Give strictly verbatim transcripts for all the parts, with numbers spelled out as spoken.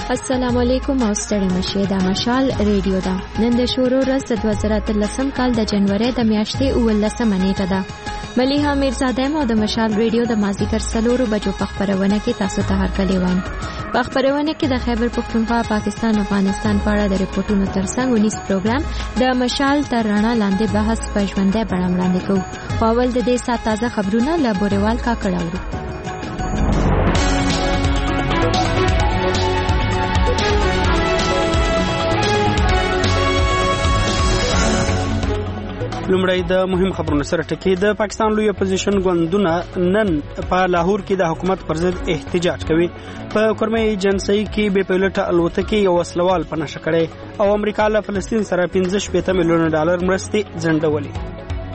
السلام علیکم او ستړي مشه دا مشال ریډیو دا نن د شورو ورځ د دوه زره اتلسم کال د جنوري د میاشتې اوولسمه نیټه ده. ملیحه میرزاده مو د مشال ریډیو د مازیګر سلورو بجو په خبرونه کې تاسو ته هرکلی وایم. په خبرونه کې د خیبر پختونخوا پاکستان افغانستان په اړه د ریپورتونو ترڅنګ ونیس پروګرام د مشال تر رڼا لاندې بحث په ژوندۍ بڼه وړاندې کوو. په اول د دې سات تازه خبرونه له بوريوال کاکړ اورو. لومړی د مهم خبرونو سره ټکی. د پاکستان لوی اپوزیشن ګوندونه نن په لاهور کې د حکومت پر ضد احتجاج کوي. په کورمه ایجنسی کې بې پیلوټه الوتکې یو وسلوال په نشه کړی او امریکا له فلسطین سره پنځه شپېته میلیونه ډالر مرستې ځنډولې.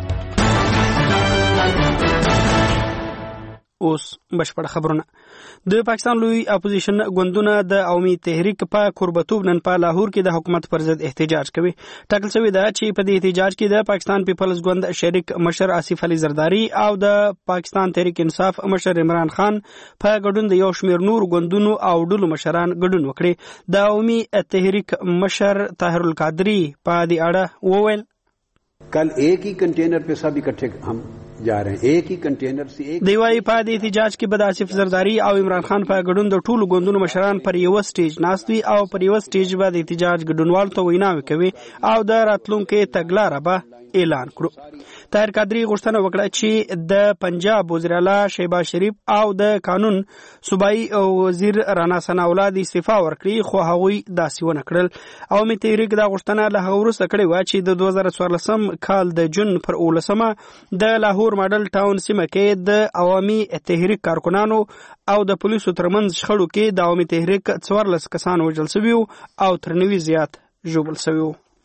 اوس بشپړ خبرونه. د پاکستان لوی اپوزیشن ګوندونه د عوامي تحریک په قربتوب نن په لاهور کې د حکومت پر ضد احتجاج کوي. ټاکل شوی ده چې په دې احتجاج کې د پاکستان پیپلز ګوند شریک مشر آصف علي زرداری او د پاکستان تحریک انصاف مشر عمران خان په ګډون د یو شمېر نور ګوندونو او ډلو مشران ګډون وکړي. د عوامي تحریک مشر طاهر القادری په دې اړه وویل کل ایک ہی کنٹینر پہ سب اکٹھے ہم جا رہے ہیں ایک ہی کنٹینر سے ایک دی وايي په دې احتجاج کې به آصف زرداری او عمران خان په ګډون د ټولو ګوندونو مشران پر یو سټیج ناست وي او پر یو سټیج به د احتجاج ګډونوال ته ویناوي کوي او د راتلونکو تګلارې به اعلان کړو. طاهر قادری غوښتنه وکړه چې د پنجاب وزیر اعلی شهباز شریف او د قانون صوبایي وزیر رانا ثنا اولاد استعفا ورکړي خو هغوی داسې ونه کړل. عوامي تحریک دا غوښتنه له هغه وروسته کړې وه چې د دوه زره څوارلسم کال د جون پر اوولسمه د لاهور ماډل ټاون سیمه کې د عوامي تحریک کارکنانو او د پولیسو ترمنځ شخړو کې د عوامي تحریک څوارلس کسان وژل شوي او تر نوي زیات ژوبل شوي.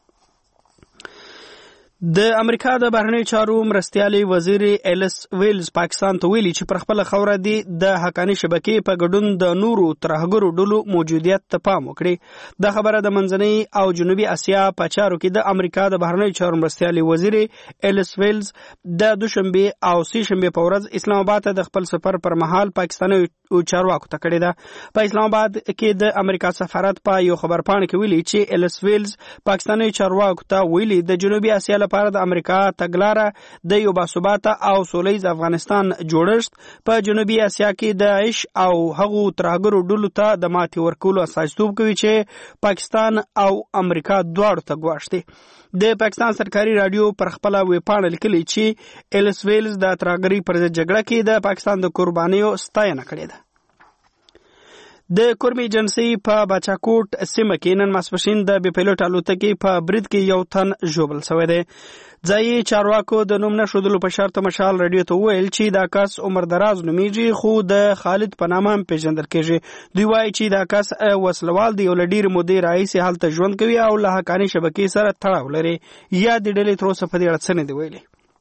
د امریکا د بهرنیو چارو مرستیالي وزیر ایلس ویلز پاکستان ته ویلي چې پر خپل خوره دی د حقانی شبکې په ګډون د نورو ترهګرو ډلو موجودیت ته پام وکړي. د خبره د منځنۍ او جنوبي اسیا په چارو کې د امریکا د بهرنیو چارو مرستیالي وزیر ایلس ویلز د دوشنبه او سه شنبه په ورځ اسلام آباد ته د خپل سفر پر مهال پاکستاني چارواکو ته کړی ده. په اسلام آباد کې د امریکا سفارت په یو خبرپاڼه کې ویلي چې ایلس ویلز پاکستاني چارواکو ته ویلي د جنوبي اسیا لپاره د امریکا تګلاره د یو باثباته او سولیز افغانستان جوړښت په جنوبي اسیا کې د عیش او هغو ترهګرو ډلو ته د ماتې ورکولو استازیتوب کوي چې پاکستان او امریکا دواړو ته ګواښ دي. د پاکستان سرکاري رادیو پر خپل ویبپاڼه لیکلي چې ایلس ویلز د ترهګرۍ پر ضد جګړه کې د پاکستان د قربانیو ستاینه کړې ده. د کورمي ایجنسی په باچاکوټ سیمه کې نن ماسپښین د بې پیلوټ الوتکې په برید کې یو تن ژوبل شوی دی. ځایي چارواکو د نوم نه ښودلو په شرط مشال رادیو ته وویل چې دا کس عمر دراز نومیږي خو د خالد په نامه هم پیژندل کېږي. دوی وایي چې دا کس وسلوال دی او له ډېرې مودې راهیسې هلته ژوند کوي او له حقاني شبکې سره تړاو لري. یا د ډلې تر اوسه په دې اړه څه نه دي ویلي.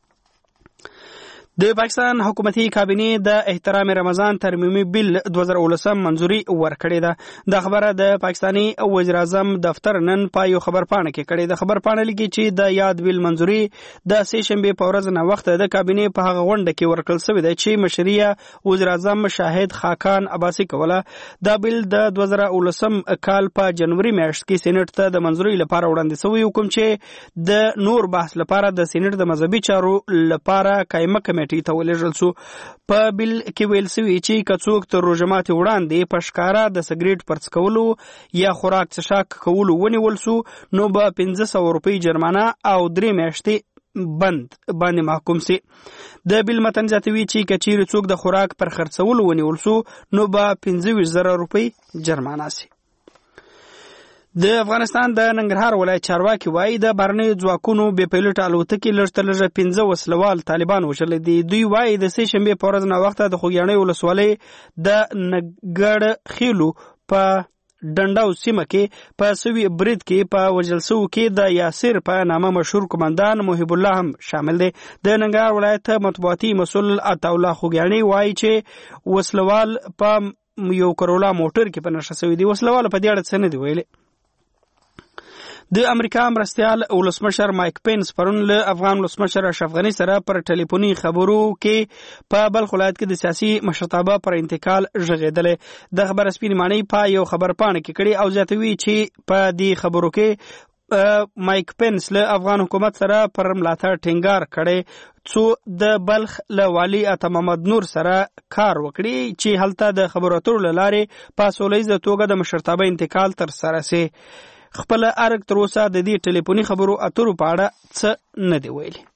د پاکستان حکومتي کابینې د احترام رمضان ترمیمي بیل دوه زره اوولسم منظوري ورکړې ده. دا خبره د پاکستاني وزیر اعظم دفتر نن په یو خبرپاڼه کې کړې ده. خبرپاڼه لیکي چې د یاد بیل منظوري د سه شنبه په ورځ نه وخت د کابینې په هغه غونډه کې ورکړل شوې ده چې مشري وزیر اعظم شاهد خاقان عباسي کوله. دا بیل د دوه زره اوولسم کال په جنوري میاشت کې سېنات ته د منظوري لپاره وړاندې شوی حکم چې د نور بحث لپاره د سېنات د مذهبي چارو لپاره قائمه کمیټه ته ولېږل شو. په بیل کې ویل شوي چې که څوک تر روژه ماتې وړاندې په ښکاره د سګرېټ پر څکولو یا خوراک څښاک کولو ونیول شو نو به پنځه سوه روپۍ جرمانه او درې میاشتې بند باندې محکوم سي. د بیل متن زیاتوي چې که چیرې څوک د خوراک پر خرڅولو ونیول شو نو به پنځه ویشت زره روپۍ جرمانه سي. د افغانستان د ننګرهار ولایت چارواکي وایي د بهرنیو ځواکونو بې پیلوټه الوتکې لږ تر لږه پنځه وسلوال طالبان وژلي دي. دوی وایي د سه شنبې په ورځ ناوخته د خوږیاڼۍ ولسوالۍ د نګړ خیلو په ډنډاو سیمه کې په سوي برید کې په وژل شوو کې د یاسر په نامه مشهور قمندان محب الله هم شامل دی. د ننګرهار ولایت مطبوعاتي مسؤل عطاالله خوږیاڼۍ وایي چې وسلوال په یو کرولا موټر کې په نشه شوي دي. وسلوال په دې اړه څه نه دي ویلي. د امریکا مرستیال ولسمشر مایک پینس پرون له افغان ولسمشر اشرف غنی سره پر ټلیفوني خبرو کې په بلخ ولایت کې د سیاسي مشرتابه پر انتقال ژغېدلې. د خبر سپین معنی په یو خبر پاڼه کې کړي او زیاتوي چې په دې خبرو کې مایک پینس له افغان حکومت سره پر ملاتړ ټینګار کړي څو د بلخ له والي عطا محمد نور سره کار وکړي چې هلته د خبرو اترو له لارې په سولیزه توګه د مشرتابه انتقال تر سره سي. خپل ارګ تر اوسه د دې ټلیفوني خبرو اترو په اړه څه نه دی ویلي.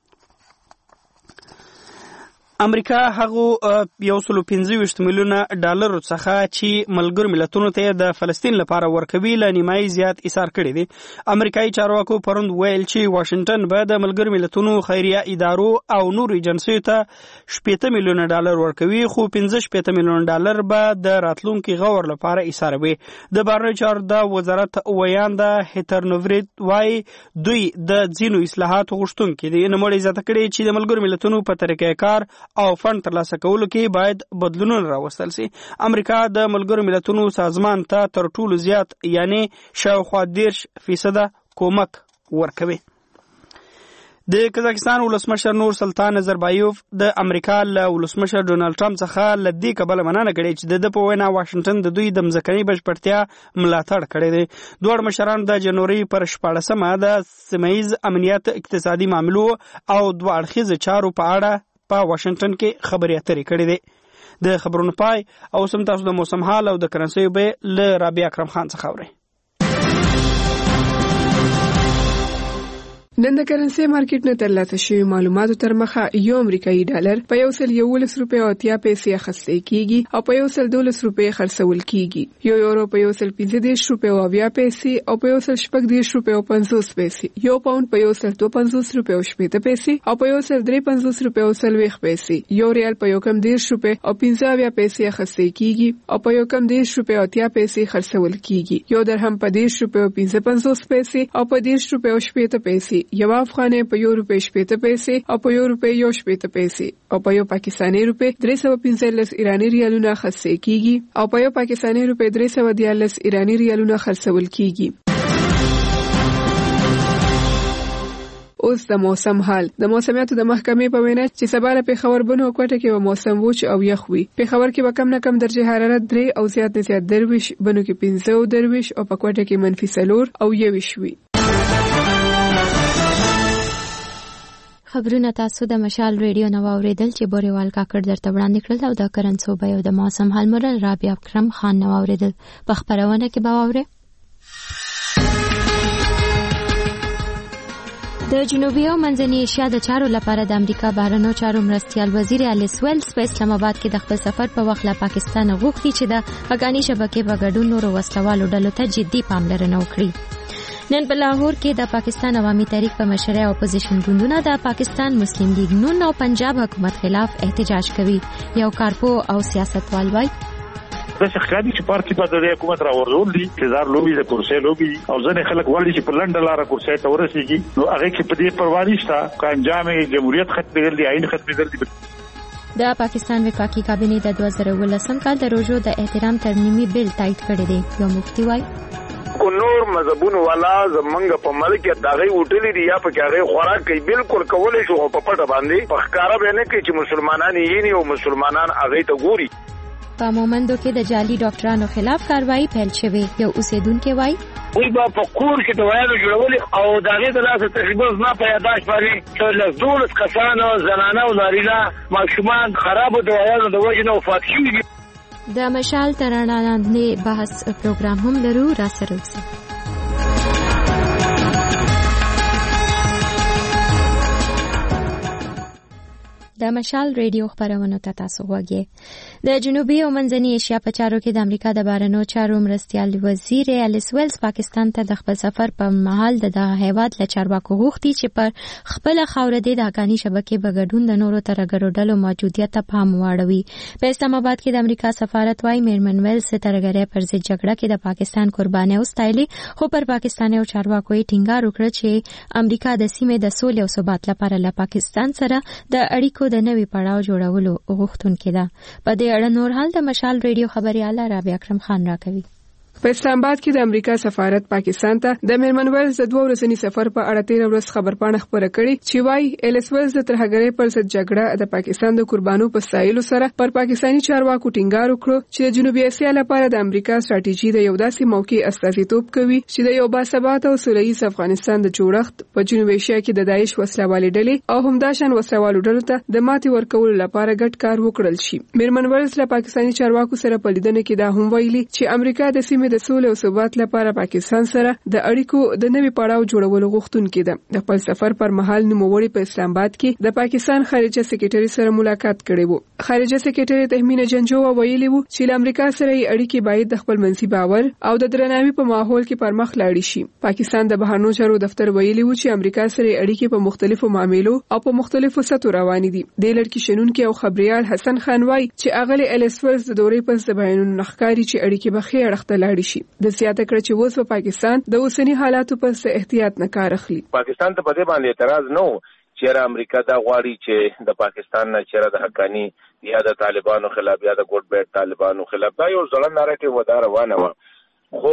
امریکا هغه یو سل پنځه ویشت میلیونه ډالر څخه چې ملګرو ملتونو ته د فلسطین لپاره ورکوي له نیمایي زیات ایثار کړی دی. امریکایي چارواکو پروند ویل چې واشنگټن به د ملګرو ملتونو خیریه ادارو او نورو ایجنسیو ته شپږ میلیونه ډالر ورکوي خو پنځه شپږ میلیونه ډالر به د راتلونکي غور لپاره ایثار وي. د بهرنیو چارو د وزارت ویانده هیتر نوفریت وايي دوی د ځینو اصلاحاتو غوښتونکي دي. نوموړي زیاته کړې چې د ملګرو ملتونو په طریقې کار او فند ترلاسه کولو کې باید بدلونونه راوستل سي. امریکا د ملګرو ملتونو سازمان ته تر ټولو زیات یعنی شاوخوا دېرش فیصده کومک ورکوي. د قزاقستان ولسمشر نور سلطان نظربایوف د امریکا له ولسمشر ډونالډ ټرمپ څخه له دې کبله مننه کړې چې د ده په وینا واشنګټن د دوی د مځکنۍ بشپړتیا ملاتړ کړی دی. دواړه مشران د جنوري پر شپاړسمه د سیمهییز امنیت، اقتصادي معاملو او دوه اړخیزو چارو په اړه په واشنګټن کې خبرې اترې کړې دي. د خبرونو پای او سم تاسو د موسم حال او د کرنسۍ به له رابعه اکرم خان څخه اورئ. نن د کرنسۍ مارکیټ نه ترلاسه شوي معلوماتو تر مخه یو امریکایي ډالر په یو سل یولس روپۍ او اتیا پیسې اخیستل کیږي او په یو سل دولس روپۍ خرڅول کیږي. یو یورو په یو سل پنځه دېرش روپۍ او اویا پیسې او په یو سل شپږ دېرش روپۍ او پنځوس پیسې. یو پاوند په یو سل دوه پنځوس روپۍ او شپېته پیسې او په یو سل درې پنځوس روپۍ او څلوېښت پیسې. یو ریال په یو کم دېرش روپۍ او پنځه اویا پیسې اخیستل کیږي او په یو کم دېرش روپۍ او اتیا پیسې خرڅول کیږي. یو درهم په دېرش روپۍ او پنځه پنځوس پیسې او په دېرش روپۍ او شپېته پیسې. یو افغانۍ په یو روپۍ شپېته پیسې او په یو روپۍ یو شپېته پیسې او په یو پاکستاني روپۍ درې سوه پنځلس ایراني ریالونه خرڅول کیږي او په یو پاکستاني روپۍ درې سوه دیارلس ایراني ریالونه خرڅول کیږي. اوس د موسم حال. د موسمیاتو د محکمې په وینا چې سبا له پېښور بنو کوټه کې به موسم وچ او یخ وي. پېښور کې به کم نه کم درجه حرارت درې او زیات نه زیات درویش، بنو کې پنځه او درویش او په کوټه کې منفي څلور او یویش وي. خبرونه تاسو د مشال ریډیو نو اوریدل چې بوريوال کاکړ درته وړاندې کړل او د کرنسو به او د موسم حال مر رابعه اکرم خان نو اوریدل. په خبرونه کې به اوره د جنوبي او منځنۍ ایشیا د چارو لپاره د امریکا بهرنیو چارو مرستیال وزیر الیس ویلز په اسلام آباد کې د خپل سفر په وخت له پاکستان غوښتي چې د افغاني شبکې په ګډون نورو وسلوالو ډلو ته جدي پاملرنه وکړي. نن په لاهور کې د پاکستان عوامي تحریک په مشرۍ اپوزیشن ګوندونه د پاکستان مسلم لیگ نون او پنجاب حکومت خلاف احتجاج کوي. یو کارپو او سیاستوال وایي د ښکاري چې پارټي په د حکومت راوړل دي انتظار لوبي د کرسي لوبي او ځنې خلک وړي چې په لنډه لار کرسي ته ورسیږي نو هغه کې په دې پروا نشته که انجام جمهوریت ختمېدل دي عین ختمېدل دي. د پاکستان وفاقي کابینې د دوه زره اوولسم کال د روژو د احترام ترمیمي بل تایید کړی دی. یو مفتي وایي کو نور مذهبونو والا زمنګ په ملک دغه وټلې دی یا په هغه خوراک کوي بالکل کولای شو په پټه باندې په ښکارا باندې کې چې مسلمانان یې نه او مسلمانان هغه ته ګوري. په مومندو کې د جعلي ډاکټرانو خلاف کاروایی پیل شوې. یو اوسیدونکو وایي وی با په کور کې دوایانو جوړول او دغه د لاسه تشبوز نه په یاداش باندې چې له دولت کسانو زنانه او نارینه ماشومان خراب دوایانو د وجه نه وفات شوي. د مشال ترانه لاندې بحث پروګرام هم لرو، را سره اوسئ. د مشال ریډیو خبرونه ته تاسو وګورئ. د جنوبي او منځنۍ ایشیا په چارو کې د امریکا د بهرنیو چارو مرستیال وزیر الیس ویلز پاکستان ته د خپل سفر په مهال د دغه هیواد له چارواکو غوښتي چې پر خپل خاوره د افغاني شبکې په ګډون د نورو ترګرو ډلو موجودیت ته پام واړوي. په اسلام آباد کې د امریکا سفارت وايي میرمن ویلز ترګری پر ضد جګړه کې د پاکستان قرباني اوستایلی، خو پر پاکستاني او چارواکو یې ټینګار وکړ چې امریکا د سیمې د سولې او ثبات لپاره له پاکستان سره د اړیکو د نوي پړاو جوړولو غوښتونکې ده. په دې اړه نور حال د مشال ریډیو خبرياله رابعه اکرم خان راکوي. په اسلام آباد کې د امریکا سفارت پاکستان ته د میرمن ویلز د دوه ورځني سفر په اړه تیر ورځ خبرپاڼه خبره کړې چې وايي ایلیس ویلز د ترهګرۍ پر ضد جګړه د پاکستان د قربانو په ستایلو سره پر پاکستاني چارواکو ټینګار وکړ چې د جنوبي اسیا لپاره د امریکا ستراتیژي د یو داسې موقع استازیتوب کوي چې د یو باثباته او سولیز افغانستان د جوړښت په جنوبي اسیا کې د داعش وسلوالې ډلې او همداشان وسلوالو ډلو ته د ماتې ورکولو لپاره ګډ کار وکړل شي. میرمن ویلز له پاکستاني چارواکو سره په لیدنه کې دا هم ویلي چې امریکا د سیمې د سولې او ثبات لپاره پاکستان سره د اړیکو د نوي پړاو جوړولو غوښتونکې ده. د خپل سفر پر مهال نوموړي په اسلام آباد کې د پاکستان خارجه سکرټري سره ملاقات کړی وو. خارجه سکرټري تهمینه جنجووا ویلي وو چې د امریکا سره اړیکې باید د خپل منځي باور او د درناوي په ماحول کې پر مخ لاړې شي. پاکستان د بهرنیو چارو دفتر ویلي وو چې امریکا سره اړیکې په مختلفو معاملو او په مختلفو سطحو روانې دي. د لړکی شنونکو او خبريال حسن خان وايي چې اغلی ایلیس ویلز د دورې پس د بیانونو نخکاری چې اړیکې به خې اړخته لاړې شي. د زیاته کړ چې اوس په پاکستان د اوسنی حالاتو پس احتیاط نه کار اخلي. پاکستان ته په دې باندې اعتراض نه و چې امریکا دا غواړي چې د پاکستان نه چیرې د حقانی یا د طالبانو خلاف یا د ګوډ بیټ طالبانو خلاف دا یو ځل ناراټیو ودا روانه و. خو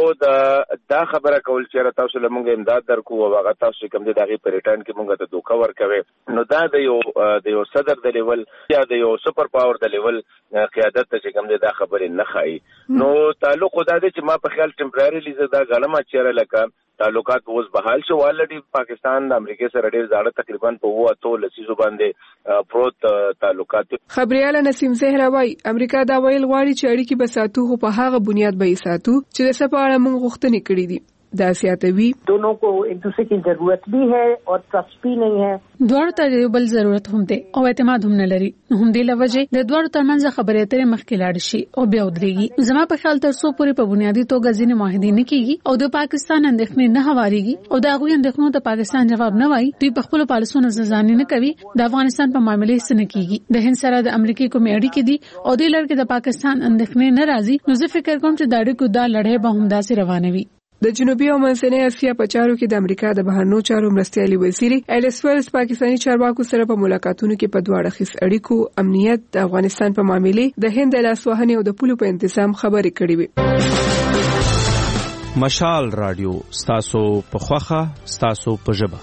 دا خبره کول چې تاسو له موږ امداد درکو او هغه تاسو کوم د دغه پریټن کې موږ ته دوکا ورکوي نو دا د یو د یو صدر د لیول یا د یو سپر پاور د لیول قیادت ته چې کوم د خبرې نه خای نو تعلق دا دی چې ما په خیال ټمپرریلی زدا غلمه چیرې لکه تعلقات اوس بحال شو. الریډي پاکستان د امریکا سره ډېر زړه تقریبا په وو اتو لسیزو باندې پروت تعلقات. خبريال نسیم زهرا وايي امریکا دا ویل غواړي چې اړیکې به ساتو خو په هغه بنیاد به یې ساتو چې د سپاړه موږ غوښتنې کړې دي. دا سیاتوي दोनों को एक दूसरे की जरूरत भी है और ट्रस्ट भी नहीं है. دوړو ته یو بل ضرورت هم دی او اعتماد هم نه لري. هم دی لوجه د دوړو ترمنځ خبرې اترې مخکې لاړ شي او بیا ودرېږي. زما په خیال تر څو پورې په بنیادی توګه ځینې معاهدې نه کیږي او د پاکستان اندېښنې نه هواريږي او د هغوی اندېښنو ته پاکستان جواب نه وایي دوی په خپل پالیسونو ځانځاني نه کوي د افغانستان په معاملې سره کیږي. د هند سره د امریکای کوم اړیکې دي او د لړ کې د پاکستان اندېښنې نه راځي نو زه فکر کوم چې دا اړیکو دا لړۍ به هم داسې روانوي. د جنوبي او منځنۍ اسیا په چارو کې د امریکا د بهرنیو چارو مرستیالي وزیر ایلیس ویلز پاکستاني چارواکو سره په ملاقاتونو کې په دواړه خیس اړیکو، امنیت، د افغانستان په معاملې، د هند د لاسوهنې او د پولو په تنظیم خبرې کړې وي. مشال رادیو ستاسو په خوخه ستاسو په ژبه.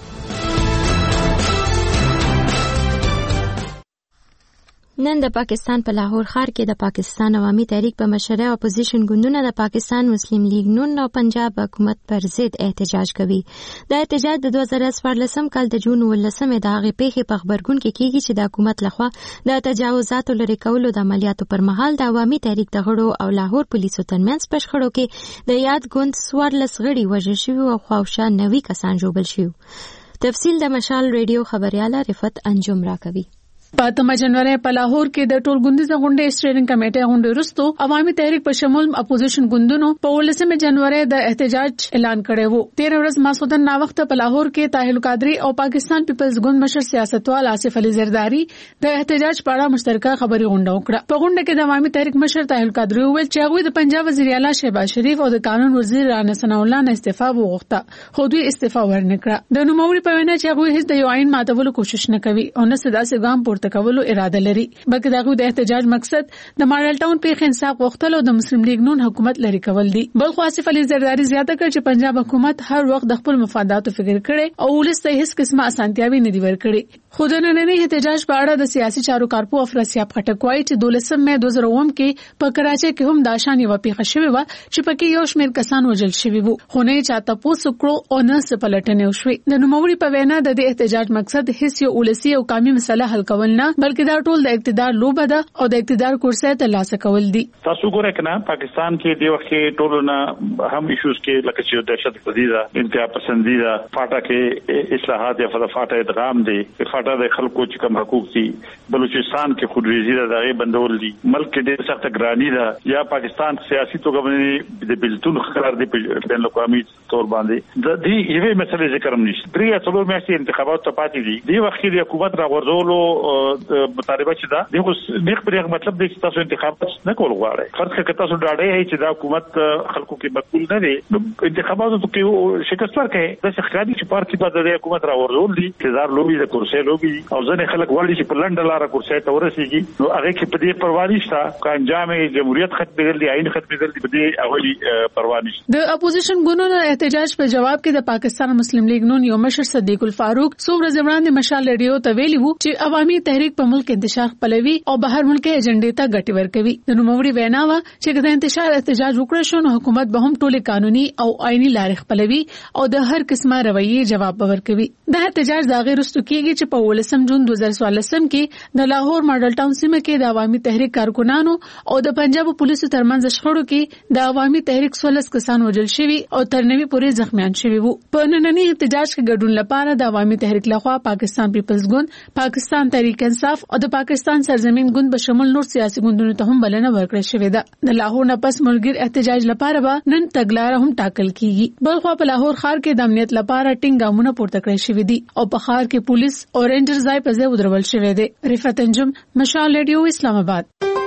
نن د پاکستان په لاهور ښار کې د پاکستان عوامي تحریک په مشرۍ اپوزیشن ګوندونه د پاکستان مسلم لیگ نون او پنجاب حکومت پر ضد احتجاج کوي. دا احتجاج د دوه زره څوارلسم کال د جون ولسمې د هغې پیښې په خبرګون کې کیږي چې د حکومت لخوا د تجاوزاتو لرې کولو د عملیاتو پر مهال د عوامي تحریک د غړو او لاهور پولیسو ترمنځ په شخړو کې د یاد ګوند څوارلس غړي وژل شوي او خواوشا نوي کسان ژوبل شوي. تفصیل د مشال ریډیو خبرياله رفت انجم راکوي. په اتمه جنوري په لاهور کې د ټول ګوندیزه غونډې سټیرینګ کمیټې غونډې وروسته عوامي تحریک په شمول اپوزیشن ګوندونو په ولسمه جنوري د احتجاج اعلان کړی وو. تیر ورځ ماسودن نا وخت په لاهور کې طاهر القادری او پاکستان پیپلز ګوند مشر سیاستوال آصف علي زرداری د احتجاج په اړه مشترکه خبري غونډه وکړه. په غونډه کې د عوامي تحریک مشر طاهر القادری وویل چې هغه د پنجاب وزیر اعلی شهباز شریف او د قانون وزیر رانا ثناء الله نه استعفا وغوښته خو دوی استعفا ورنکړه. د نوموړي په وینا چې هغه هیڅ د یو عین ماتولو کوشش نه کوي او نه سداسې ګام پورته کولو اراده لري بلکې دغه د احتجاج مقصد د ماډل ټاون په انصاف غوښتل او د مسلم لیگ نون حکومت لري کول دي. بل خو آصف علي زرداری زیاته کړ چې پنجاب حکومت هر وخت د خپل مفاداتو فکر کړي او ولسته هیڅ قسمه اسانتیاوي نه دی ورکړي. خو د نننۍ احتجاج په اړه د سیاسي چارو کارپو افراسیاب خټک وايي چې دولسم مې دوه زره اووه کې په کراچۍ کې هم د شان یو پیښه شوې و چې پکې یو شمېر کسان وژل شوي وو خو نه چاته پوسو کړو او نه څه پلټنې وشوي. د نوموړي په وینا د دې احتجاج مقصد هیڅ یو ولسی او قومي مسله حل کول نه بلکې دا ټول د اقتدار لوبه ده او د اقتدار کرسي ته لاس کول دي. تاسو ګورئ کنه پاکستان کې دی وخت ټولو نه هم ایشوز کې لکه چې دهشت گردي ده، انتها پسندي ده، فاټا کې اصلاحات یا فاټا ادغام دي، فاټا د خلکو چې کوم حقوق دي، بلوچستان کې خودریزي ده دغه بندول دي، ملک کې ډېر سخت ګرانی ده یا پاکستان سیاسي توګه باندې د بلتون خبر دي په بین الاقوامي تور باندې د دې یوې مسلې ذکر هم نشته. درې څلور میاشتې انتخابات ته پاتې دي. دی وخت کې حکومت راغورځولو مطالبه چې دا دغه دغه پر مطلب د تاسو انتخابات نه کول غواړي فرض کړه تاسو ډاډه هي چې دا حکومت خلکو کې مقبول نه دي انتخاباتو کې شکست ورکړي د ښکاري چې پارتي په د حکومت راوړل دي انتظار لوبي د کرسي لوبي او ځنه خلک ورلي چې په لنډه لار کرسي ته ورسیږي نو هغه کې په دې پروا نشته که انجام جمهوریت ختمېدل دي عین ختمېدل دي په دې اولی پروا نشته د اپوزیشن ګوندونو احتجاج په جواب کې د پاکستان مسلم لیگ نون یو مشر صدیق الفاروق څو ورځې وړاندې مشال ریډیو ته ویلي وو چې عوامي تحریک په ملک انتشار خپلوي او بهر ملک ایجنډې ته ګټي ورکوي د نوموړي وینا وا چې د انتشار احتجاج وکړ شو نو حکومت به هم ټولې قانوني او آئینی لارې خپلوي او د هر قسمه رویه جواب ورکوي د احتجاج د غیر رستو کېږي چې په ولسم جون دوه هزار څوارلسم کې د لاهور ماډل ټاون سیمه کې د عوامي تحریک کارکونانو او د پنجاب پولیسو ترمنځ شخړو کې د عوامي تحریک څوارلس کسان وژل شوي او تر نوي پورې زخمیان شوي وو په نننی احتجاج کې ګډون لپاره د عوامي تحریک لخوا پاکستان پیپلز ګوند پاکستان تحریک انصاف او د پاکستان سرزمین ګوند به شمول نور سیاسي ګوندونو ته هم بلنه ورکړل شوې ده د لاهور نه پس ملګر احتجاج لپاره به نن تګلارې هم ټاکل کیږي بلخوا په لاهور ښار کې د امنیت لپاره ټینګ ګامونه پورته کړل شوي دي او په ښار کې پولیس او رینجر ځای په ځای ودرول شوی دی رفعت انجم مشال ریډیو اسلام آباد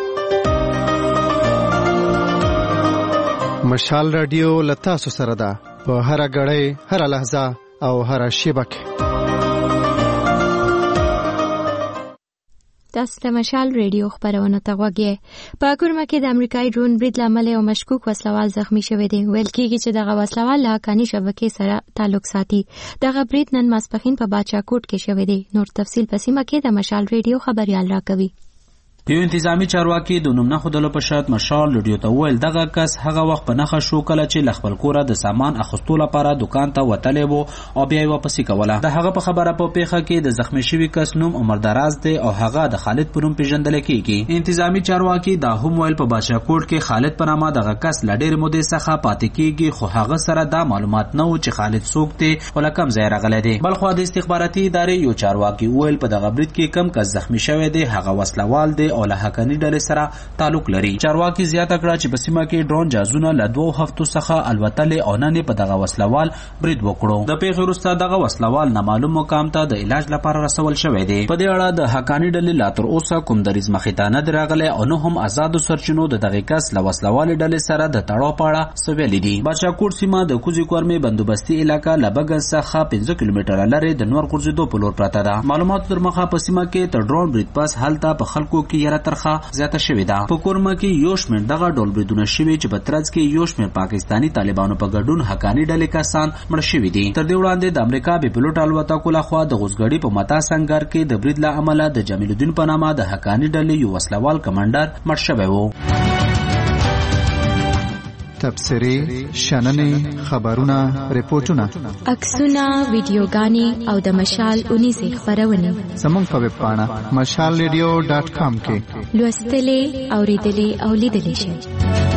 مشال ریډیو لتا سره ده په هر غړې هر لحظه او هر شیبه کې تاسو د مشال ریډیو خبرونه ته غوږی په کورما کې د امریکایي ډرون برید لامل یو مشکوک وسلوال زخمی شوی دی ویل کېږي چې دغه وسلوال له حقاني شبکې سره تعلق ساتي دغه برید نن ماسپښین په باچا کوټ کې شوی دی نور تفصیل په سیمه کې د مشال ریډیو خبريال راکوي یو انتظامی چارواکي د نوم نه خودلو په شرط مشال ریډیو ته ویل دغه کس هغه وخت په نخښه شو کله چې لخپل کوره د سامان اخیستو لپاره دکان ته وتلی وو او بیا یې واپسې کوله د هغه په خبره په پیښه کې د زخمی شوي کس نوم عمر دراز دی او هغه د خالد په نوم پیژندل کېږي انتظامی چارواکي دا هم ویل په بادشاه کوټ کې خالد په نامه دغه کس له ډېرې مودې څخه پاتې کېږي خو هغه سره دا معلومات نه و چې خالد څوک دی او له کوم ځای راغلی دی بلخوا د استخباراتي ادارې یو چارواکي ویل په دغه برید کې کم کس زخمی شوی دی هغه وسلوال دی او له حقاني ډلې سره تعلق لري چارواکي زیاته کړه چې په سیمه کې ډرون جازونه له دوه هفتو څخه الوتلې او نن په دغه وسلوال برید وکړو د پیښې وروسته دغه وسلوال نامعلوم مقام ته د علاج لپاره رسول شوی دی په دې اړه د حقاني ډلې لا تر اوسه کوم دریځ مخې ته نه راغلی او نه هم آزادو سرچینو د دغه کس له وسلوالې ډلې سره د تړاو په اړه څه ویلي دي بادشاه کوټ سیمه د کوزي کورمې بندوبستي علاقه له بګز څخه پنځه کیلومتره لرې د نور ګرځېدو په لور پرته ده معلوماتو تر مخه په سیمه کې تر ډرون برید پس هلته په خلکو کې یره ترخه زیاته شوې ده په کورما کې یو شمېر دغه ډول بریدونه شوي چې په ترڅ کې یو شمېر پاکستاني طالبانو په ګډون حقاني ډلې کسان مړه شوي دي تر دې وړاندې د امریکا بې پلوټ الوتکو لخوا د غوزګړي په متا سنگر کې د برید له امله د جمیل الدین په نامه د حقاني ډلې یو وسلوال کمانډر مړ شوی و تبصرې شننې خبرونه ریپورتونه عکسونه ویډیوګانې او د مشال اونیزه خبرونه زموږ په ویب پاڼه مشال ریډیو ډاټ کام کې لوستلې اوریدلې او لیدلې شئ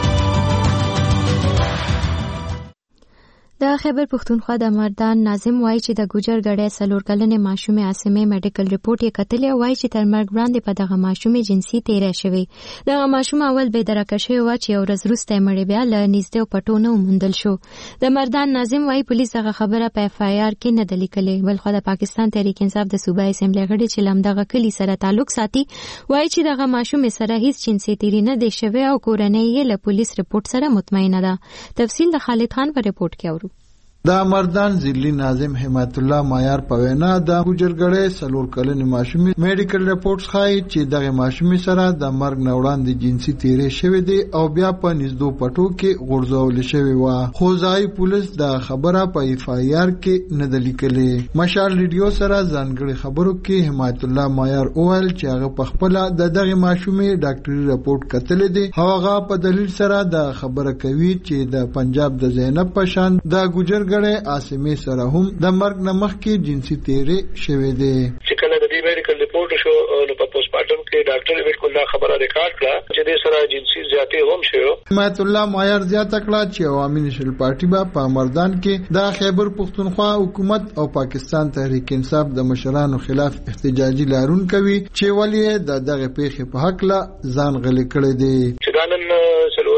د خیبر پښتونخوا د مردان ناظم وایي چې د ګوجر غړې سلور کلنې ماشومې عاصمه میډیکل ریپورت یې کتلې او وایي چې تر مرګ وړاندې په دغه ماشومې جنسي تیرې شوې دغه ماشوم اول به درکه شوی و چې یو ورځ وروسته مړ بیا له نږدې پټو نه وموندل شو د مردان ناظم وایي پولیس هغه خبره په اف آی آر کې نه ده لیکلې بلخو د پاکستان تحریک انصاف د صوبایي اسمبلی غړي چې لمدغه کلی سره تعلق ساتي وایي چې دغه ماشومې سره هیڅ جنسي تیری نه دی شوی او کورنۍ یې له پولیس ریپورت سره مطمئنه ده تفصیل د خالد خان په ریپورت کې اورو د مردان ضلعي ناظم حمایت الله مایار په وینا د ګوجرګړې سلور کلنې ماشومې میډیکل ریپورټس ښایي چې دغه ماشومې سره د مرګ نه وړاندې جنسي تیرې شوې دي او بیا په نږدو پټو کې غورځول شوې وه خو ځایي پولیس د خبره په اف آی آر کې نه ده لیکلې مشال ریډیو سره ځانګړي خبرو کې حمایت الله مایار وویل چې هغه په خپله د دغې ماشومې ډاکټري ریپورټ کتلی دی او هغه په دلیل سره د خبره کوي چې د پنجاب د زینب په شان د ګوجر غړې عاصمه سره هم د مرګ نه مخکې جنسي تیرې شوې دي چې کله د دې میډیکل ریپورت شو نو په پوسټ مارټم کې ډاکټر بالکل دا خبره ریکارډ کړه چې د سره جنسي زیاتې هم شوه حمایت الله مایار زیاته کړه چې عوامي نشل پارټي به په مردان کې د خیبر پښتونخوا حکومت او پاکستان تحریک انصاف د مشرانو خلاف احتجاجي لارون کوي چې ولې د دغه پیښې په حق لا ځان غلي کړی دی چې دا نن څلور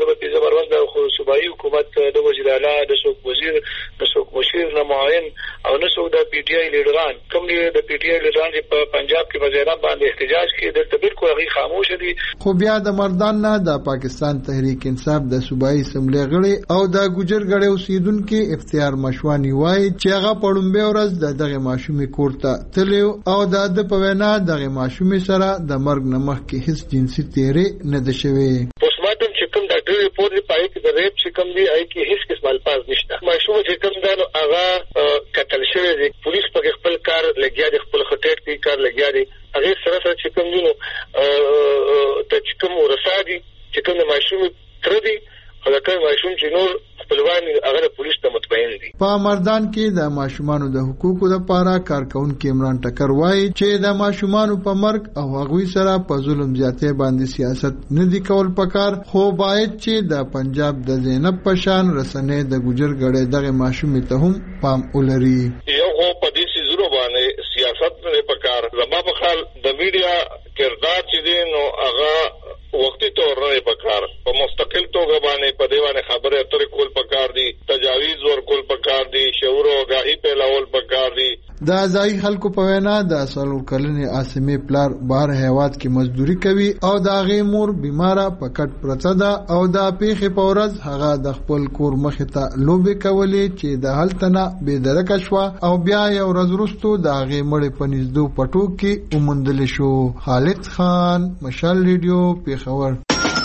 به پیزه مروان د صوبایي حکومت د وزیر اعلی د څوک وزیر د څوک مشیر نه معاون او نه څوک د پی ټ آی لیډران کوم د پی ټ آی لیډران چې په پنجاب کې وزیران باندې احتجاج کوي د بالکل هغه خاموش دي. خو بیا د مردان نه د پاکستان تحریک انصاف د صوبایي اسمبلی غړي او د ګوجرګړې اوسیدونکو اختیار مشوانی وایي چې هغه پړومبه ورځ د دغه ماشومې کور ته تلو او د د په وینا دغه ماشومې سره د مرګ نه مخکې هیڅ جنسي تیرې نه ده شوې. پوسټمارټم چې کوم ډاکټر ریپورت دی پای کې د ریپ چې کوم دی آی کې هیڅ قسم الفاظ نشته. ماشوم چې کوم دا نو هغه قتل شوی دی. پولیس په خپل کار لګیا دي، خپل خټېټ کې کار لګیا دي. هغه سره سره چې کوم نو ته چې کوم ورسادي چې کوم ماشوم تر دی او دا کوم ماشوم چې نور خپلوان هغه پولیس ته مطمئن دي. په مردان کې د ماشومانو د حقوقو لپاره کارکونکو عمران ټکر وایي چې د ماشومانو په مرګ او هغوی سره په ظلم زیاتې باندې سیاست نه دی کول پکار، خو باید چې د پنجاب د زینب پشان رسنې د ګوجرګړې دغه ماشومې ته هم پام ولري. یو خو په دې سيزونو باندې سیاست نه پکار، زما په خیال د میډیا کردار چې دی نو هغه وختي تور نه پکار، په مستقل توګه باندې په دیوانه خبره اترې کول پکار دي، تجاویز ورکول پکار دي، شعور او آگاهی پیلاول پکار دي. د ځای خلکو په وینا د څلور کلنې عاصمې پلار بهر هیواد کې مزدوري کوي او د هغې مور بیماره په کټ پرته ده او د پیښې په ورځ هغه د خپل کور مخې ته لوبې کولې چې د هلته نه بېدرکه شوه او بیا یو ورځ وروستو د هغې مړې په نږدې پټو کې وموندلی شو. خالد خان، مشال ریډیو، پیښور.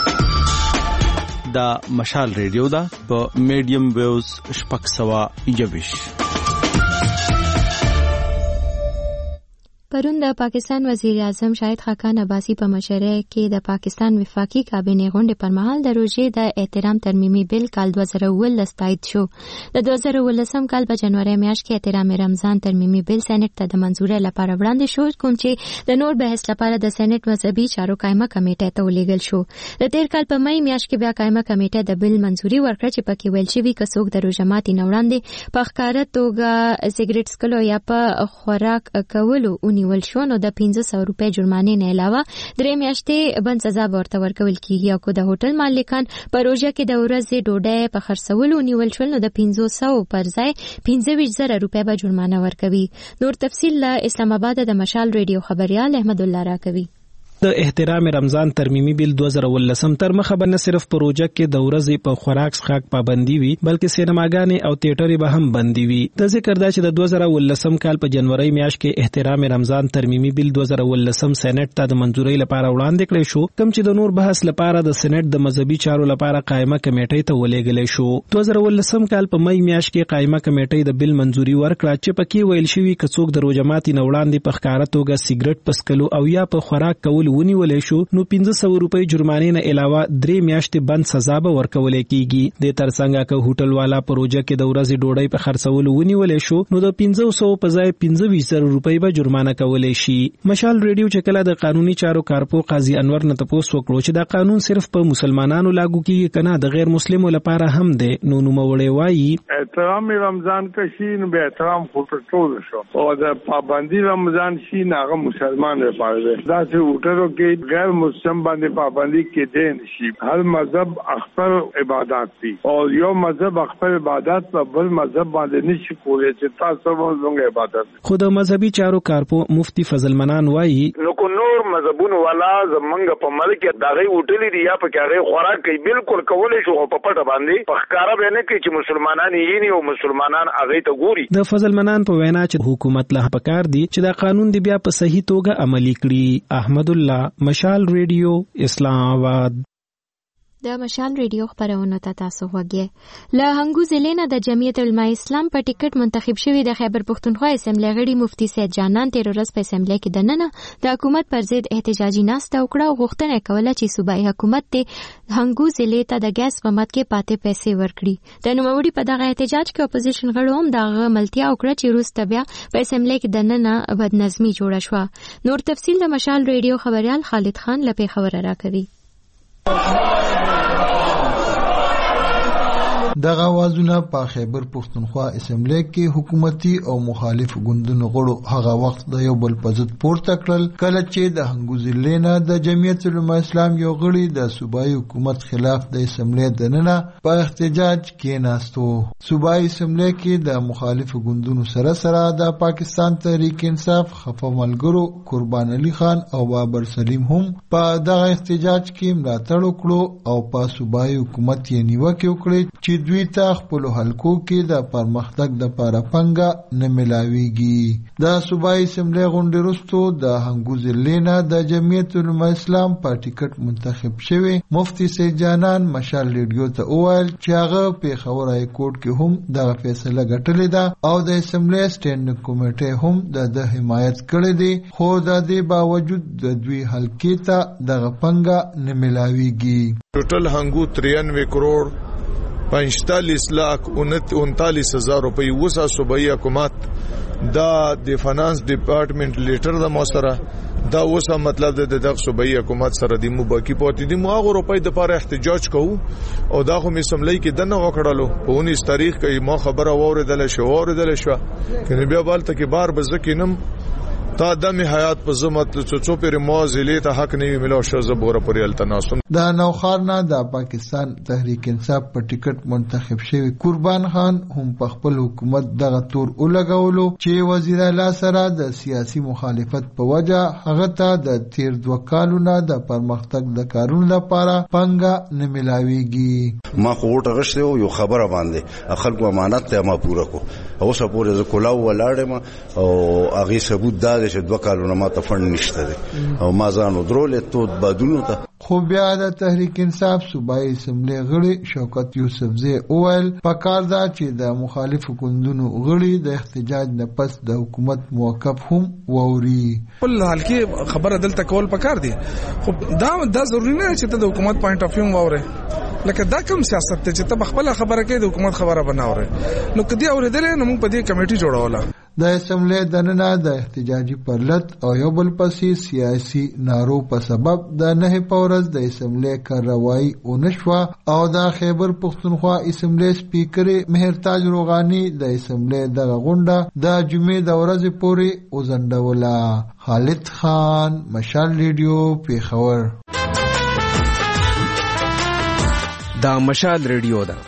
دا مشال ریډیو ده په میډیم ویوز شپږ سوه یویش. پرون د پاکستان وزیر اعظم شاهد خاقان عباسی په مشرۍ کې د پاکستان وفاقي کابینې غونډې پر مهال د روژې د احترام ترمیمي بل کال دوه زره اوولس تایید شو. د دوه زره اوولسم کال په جنوري میاشت کې احترام رمضان ترمیمي بل سېنات ته د منظورۍ لپاره وړاندې شو، کوم چې د نور بحث لپاره د سېنات مذهبي چارو قائمه کمیټې ته ولیږل شو. د تیر کال په مئی میاشت کې بیا قائمه کمیټه د بل منظوري ورکړه چې پکې ویل شوي که څوک د روژه ماتي نه وړاندې په ښکاره توګه سګریټ څښلو یا په خوراک کولو ونیول شو نو د پنځه سوه روپۍ جرمانې نه علاوه درې میاشتې بند سزا به ورته ورکول کیږي او که د هوټل مالکان په روژه کې د ورځې ډوډۍ په خرڅولو ونیول شول نو د پنځه سوه پر ځای پنځه ویشت زره روپۍ به جرمانه ورکوي. نور تفصیل له اسلام آباد د مشال ریډیو خبريال احمد الله راکوي. د احترام رمضان ترمیمي بیل دوه زره اوولسم تر مخه به نه صرف پروژه کې د ورځې په خوراک څښاک پابندي وي بلکې سینماګانې او تیټرې به هم بندي وي. د ذکر دا چې د دوه زره اوولسم کال په جنوري میاشت کې احترام رمضان ترمیمي بیل دوه زره اوولسم سېنات ته د منظورۍ لپاره وړاندې کړی شو، کوم چې د نور بحث لپاره د سېنات د مذهبي چارو لپاره قائمه کمیټې ته ولېږلی شو. دوه زره اوولسم کال په مئی میاشت کې قائمه کمیټې د بیل منظوري ورکړه چې پکې ویل شوي که څوک د روژه ماتي نه وړاندې په ښکاره توګه سګریټ پسکلو او یا په خوراک کول ونیولې شو نو پنځه سوه روپۍ جرمانې نه علاوه درې میاشتې بند سزا به ورکولې کیږي. د ترڅنګ که هوټل والا په روژه کې د ورځې ډوډۍ په خرڅولو ونیولې شو نو د پنځه سوه په ځای پنځه ویشت زره روپۍ به جرمانه کولی شي. مشال ریډیو چې کله د قانوني چارو کارپو قاضي انور نه تپوس وکړو چې دا قانون صرف په مسلمانانو لاګو کیږي کنه د غیر مسلمو لپاره هم دی نو نوموړی وایي احترام رمضان که شي نو به احترام خو ټول شو او د پابندي رمضان شي هغه مسلمان لپاره دی. دا چې هوټلو کې غیر مسلم باندې پابندي کې دي نشي. هر مذهب خپل عبادت دي او یو مذهب خپل عبادت په بل مذهب باندې نشي کولای چې تاسو موږ عبادت. خود مذهبي چارو کارپو مفتی فضل منان وایي نو کو نور مذهبونو والا زمنګ په ملک دغه هوټلې دی یا په کاره خوراک کوي بالکل کولای شو په پټه باندې په ښکارا باندې کې چې مسلمانان یې نه او مسلمانان هغه ته ګوري. د فضل منان په وینا چې حکومت له پکار دی چې دا قانون دی بیا په صحیح توګه عملي کړي. احمد الله، مشال ریډیو، اسلام آباد. د مشال ریډیو خبرونه ته تاسو وګورئ. له هنګو ضلع نه د جمعیت علماء اسلام په ټیکټ منتخب شوی د خیبر پښتونخوا اسمبلی غړي مفتی سید جانان تیر ورځ په اسمبلی کې دننه د حکومت پر ضد احتجاجي ناسته وکړه او غوښتنه کوله چې صوبایي حکومت ته هنګو ضلع ته د ګیس په مد کې پاتې پیسې ورکړي. د نوموړي په دغه احتجاج کې اپوزیشن غړو هم دغه ملتیا وکړه چې وروسته بیا په اسمبلی کې دننه بدنظمي جوړه شوه. نور تفصیل د مشال ریډیو خبريال خالد خان له پیښور راکوي. دغه اوازونه په خیبر پښتونخوا اسمبلی کې حکومتي او مخالف ګوندونو غړو هغه وخت د یو بل په ضد پورته کړل کله چې د هنګوزي نه د جمعیت علماء اسلام یو غړي د صوبایي حکومت خلاف د اسمبلی دننه په احتجاج کې ناستو. صوبایي اسمبلی کې د مخالف ګوندونو سره سره د پاکستان تحریک انصاف خفه ملګرو قربان علي خان او بابر سلیم هم په دغه احتجاج کې ملاتړ وکړو او په صوبایي حکومت یې نیوکه وکړه چې دوی ته خپل حلقو کې د پرمختګ د لپاره پنګه نه ملاويږي. د صوبایي اسمبلی غونډې وروسته د هنګوزي نه د جمعیت علماء اسلام په ټیکټ منتخب شوی مفتی سید جانان مشال ریډیو ته وویل چې هغه په خبر هاي کورټ کې هم دغه فیصله ګټلې ده او د اسمبلی سټینډ کمیټه هم د د حمایت کړې دي خو د دې باوجود د دوی حلقې ته دغه پنګه نه ملاويږي. ټوټل هنګو ترانوي کروڑ پنځتالیس لاکھ انتالیس هزار روپۍ وسه صوبایي حکومت دا د فینانس ډپارټمنټ لیټر د موسره دا وسه مطلب د دغه صوبایي حکومت سره د مو باقی پاتې دي مو هغه روپۍ د لپاره احتجاج کوو او دا خو مسملې کې دنه وکړلو په اونیس تاریخ کې ما خبره اوریدل شو اوریدل شو کنه بیا بالته کې بار بزکینم تا دمه حیات په زمت څو پیر موازلې ته حق نه ملو شو زبوره پر التناسم. د نوخار نه د پاکستان تحریک انصاف په ټیکټ منتخب شوی قربان خان هم په خپل حکومت دغه تور ولګولو چې وزیر اعلی سره د سیاسي مخالفت په وجه هغه ته د تیر دوه کالو نه د پرمختګ د کارونو لپاره پنګه نه ملاويږي. ما کوټه غشته یو خبره باندې خلکو امانت ته ما پوره کو او سپورې ز کولاو ولاړم او هغه ثبوت دا چې دوه کالونه ما ته فند نشته دي او ما ځانو درولې تو بدونو ته. خو بیا د تحریک انصاف صوبایي اسمبلی غړي شوکت یوسفزی اویل پکار دا چې د مخالف ګوندونو غړي د احتجاج نه پس د حکومت موقف هم ووري. په حال کې خبره دلته کول پکار دي خو دا دا ضروري نه چې ته د حکومت پوینټ اف ویو ووره لکه دا کوم سیاست ته چې ته خپل خبره کې د حکومت خبره بناوره نو کدی اوریدل نو موږ په دې کمیټي جوړوله. د اسمبلی دننه د احتجاجي پرلت او یو بل پسې سیاسي نارو په سبب د نه پورز د اسمبلی کاروایی اونشوا او د خیبر پښتونخوا اسمبلی سپیکر مهرتاج روغانی د اسمبلی دغه غونډه د جمعې د ورځې پورې وزندوله. خالد خان مشال ریډیو پیښور. دا مشال ریډیو ده.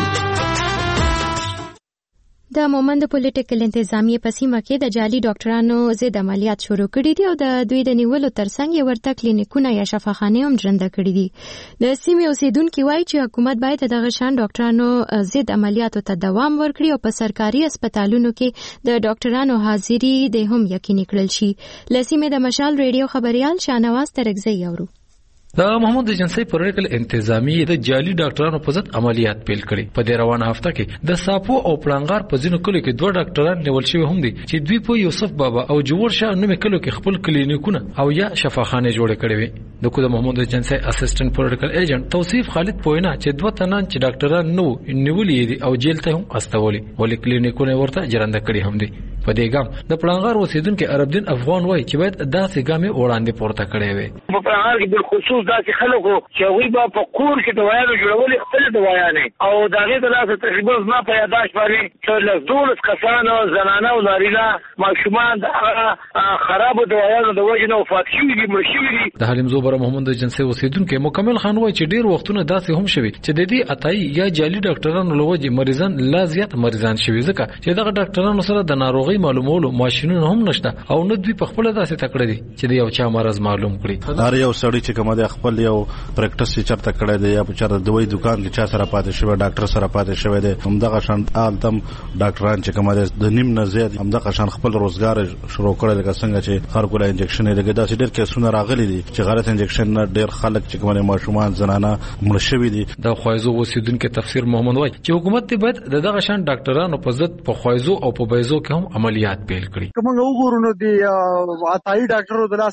د مومند پولیټیکل انتظامیه په سیمه کې د جعلي ډاکټرانو ضد عملیات شروع کړي دي او د دوی د نیولو ترڅنګ یې ورته کلینیکونه یا شفاخانې هم ژرنده کړي دي. د سیمې اوسیدونکي وایي چې حکومت باید دغه شان ډاکټرانو ضد عملیاتو ته دوام ورکړي او په سرکاري هسپتالونو کې د ډاکټرانو حاضري د هم یقیني کړل شي. له سیمې د مشال ریډیو خبريال شانواز ترکزی اورو. د محمود جنسي پولیټیکل انتظامیه د جعلي ډاکټرانو په ضد عملیات پیل کړي. په دې روانه هفته کې د ساپو او پلانګار په ځینو کلو کې دوه ډاکټران نیول شوي هم دي چې دوی په یوسف بابا او جوړ شاه نومې کلو کې خپل کلینیکونه او یا شفاخانه جوړ کړي وي. د کو د محمود جنسي اسسټنټ پولیټیکل ایجنټ توصیف خالد پوینا چې دوه تنان چې ډاکټران نو نیولې دي او جیل ته هم استولي ولې کلینیکونه ورته جرنده کړي هم دي. په دې ګام د پلانګار اوسیدونکو عرب دین افغان وایي چې باید داسې ګامې وړاندې پورته کړي وي. په پلانګار کې بل خصوص داسې خلکو چې وی با په کور کې دوايانو جوړول خپل دوايانې او داغه د لاسه تقریبا ما په یاداش باندې چې له دولس کسانو زنانه او نارینه ماشومان د خراب دوايانو د وجه نه وفات شوي دي مړ شوي دي. د حلیم زوبر محمد جنسي اوسیدونکو مکمل خان وایي چې ډیر وختونه داسې هم شوي چې د دې اتای یا جعلي ډاکټرانو لوجه مریضان لا زیات مریضان شوي ځکه چې دغه ډاکټرانو سره د ناروغي معلومولو ماشينونه هم نشته او نه دوی په خپل داسې تکړه دي چې د یو چا مرز معلوم کړي. هر یو سړی چې کومه د خپل یو پریکټس چې چرته کړی دی یا په چر د دوی دکان کې چا سره پاتې شوی ډاکټر سره پاتې شوی دی همدغه شان آلتم ډاکټران چې کومه د نیم نه زیات همدغه شان خپل روزګار شروع کړل لکه څنګه چې هر کوله انجکشن لګي دا چې ډېر کیسونه راغلي دي چې غلط انجکشن نه ډېر خلک چې کومه ماشومان زنانه مړ شوي دي. د خوایزو اوسیدونکو تفسیر محمد وای چې حکومت باید دغه شان ډاکټرانو په ضد په خوایزو او په بایزو کې هم عملیات پیل کړي. کومه وګورونو دی اتای ډاکټرو د لاسه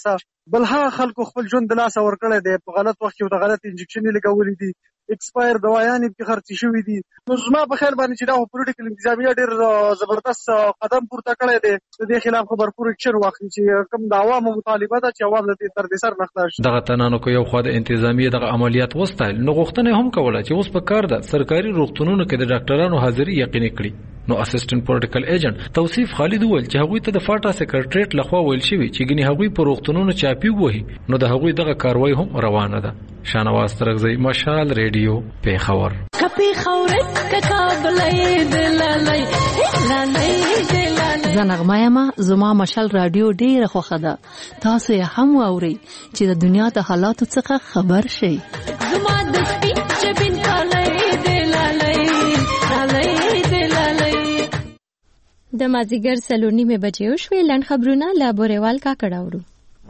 بل هغه خلکو خپل ژوند د لاسه ورکړی دی په غلط وخت کې ورته غلط انجکشن یې لګولي دي ایکسپایر دوايانې پکې خرڅې شوي دي. نو زما په خیال باندې چې دا خو پولیټیکل انتظامیه ډېر زبردست قدم پورته کړی دی د دې خلاف خو بھرپور اکشن واخلي چې کوم د عوامو مطالبه ده چې عوام له دې تر دې سر نه خلاص شي. دغه تنانو کو یو خو د انتظامیه دغه عملیات وستایل نو غوښتنه هم کوله چې اوس په کار ده سرکاري روغتونونو کې د ډاکټرانو حاضري یقیني کړي. نو اسسټنټ پولیټیکل ایجنټ توصیف خالد وویل چې هغوی ته د فاټا سیکریټریټ لخوا ویل شوی چې ګنې هغوی په روغتونونو چاپی وهي نو د هغوی دغه کاروایی هم روانه ده. شانواز ترغزی مشال ریډیو پیښور. کپی خورت کابلې دلالای دلالای زنغمایما زما مشال رادیو ډیره خوخه ده. تاسو یې هم واورئ چې د دنیا د حالاتو څخه خبر شئ. زما د سپین جبین کالای دلالای دلالای دلالای. د مازیګر سلونی مې بچو شوې لن خبرونه لا بورېوال کا کړاوړو.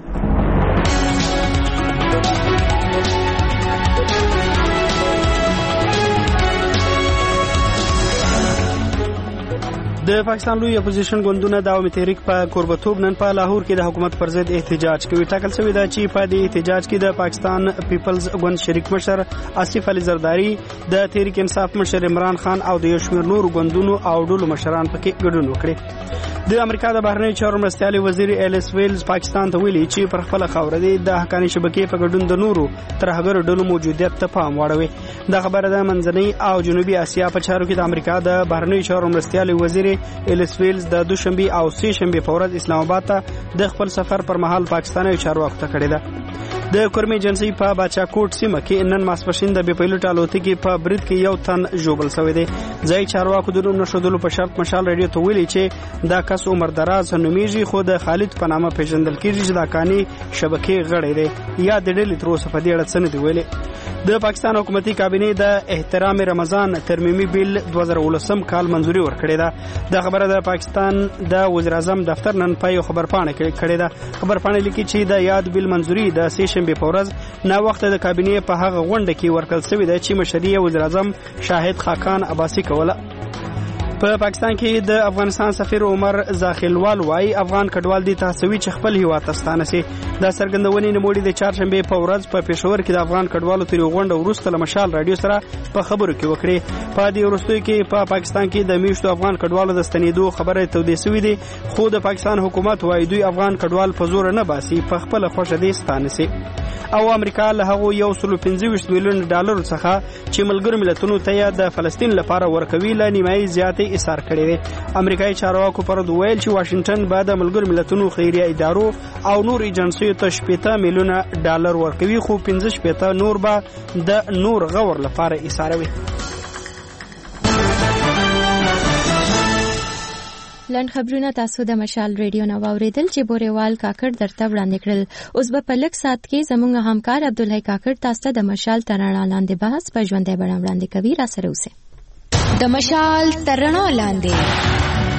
د پاکستان لوی اپوزیشن ګوندونه د عوامي تحریک په قربتوب نن په لاهور کې د حکومت پر ضد احتجاج کوي. ټاکل شوی دا چې په دې احتجاج کې د پاکستان پیپلز ګوند شریک مشر آصف علي زرداری د تحریک انصاف مشر عمران خان او د یو شمېر نور ګوندونو او ډلو مشران پکې ګډون وکړي. د امریکا د بهرنیو چارو مرستیال وزیر ایلیس ویلز پاکستان ته ویلي چې پر خپل خاوره د حقاني شبکې په ګډون د نورو ترهګرو ډلو موجودیت ته پام واړوي. دا خبره د منځنۍ او جنوبي اسیا په چارو کې د امریکا د بهرنیو چارو مرستیال وزیر ایلیس ویلز د دوشنبه او سه شنبه په ورځ اسلام آباد ته د خپل سفر پر مهال پاکستاني چارواکو ته کړی ده. د کورمي ایجنسی په باچاکوټ سیمه کې نن ماسپښین د بي پایلوټ الوتکې په برید کې یو تن ژوبل شوی دی. ځای چارواکو د نوم نشودلو په شرط مشال ریډیو ته ویلي چې دا کس عمر دراز نومیږي خو د خالد په نامه پیژندل کیږي چې د کاني شبکې غړی دی یا د ډلې تر اوسه په دې اړه څه نه دی ویلي. د پاکستان حکومتي کابینه د احترام رمضان ترمیمي بیل دوه زره ولسم کال منځوري ورکړې ده. د خبره د پاکستان د وزیر اعظم دفتر نن په یو خبرپاڼه کې کړې ده. خبرپاڼه لیکي چې د یاد بیل منځوري د سه شنبه په ورځ نا وخت د کابینه په هغه غونډه کې ورکړل شوې ده چې مشري وزیر اعظم شاهد خاقان عباسي کوله. په پاکستان کې د افغانستان سفیر عمر زاخیلوال وايي افغان کډوال دي تاسوي چې خپل هیواد ته ستانه سي. دا څرګندونې نموړي د چهارشنبه په ورځ په پېښور کې د افغان کډوالو تر غونډه وروسته له مشال رادیو سره په خبرو کې وکړي. په دې وروستیو کې په پاکستان کې د میشتو افغان کډوالو د ستنېدو خبره تودې شوې ده خو د پاکستان حکومت وايي دوی افغان کډوال په زور نه باسي په خپل خوښه دي ستانه سي. او امریکا له هغه یو سل پنځه ویشت میلیون ډالر څخه چې ملګرو ملتونو ته د فلسطین لپاره ورکوي لا نیمایي زیاتې ایثار کړی دی. امریکایي چارواکو پر ویل چې واشنگټن بعد ملګرو ملتونو خیریه ادارو او نور ایجنسیو ته شپږ میلیونه ډالر ورکوي خو پنځه شپږ نور به د نور غور لپاره ایثاروي. لن خبرونه تاسو د مشال ریډیو نو اوریدل چې بورېوال کاکړ درته وړاندې کړل. اوس په لږ سات کې زموږ همکار عبدالحی کاکړ تاسو ته د مشال ترڼا لاندې بحث په ژوندۍ بڼه وړاندې کوي. را سره اوسئ. د مشال ترڼا لاندې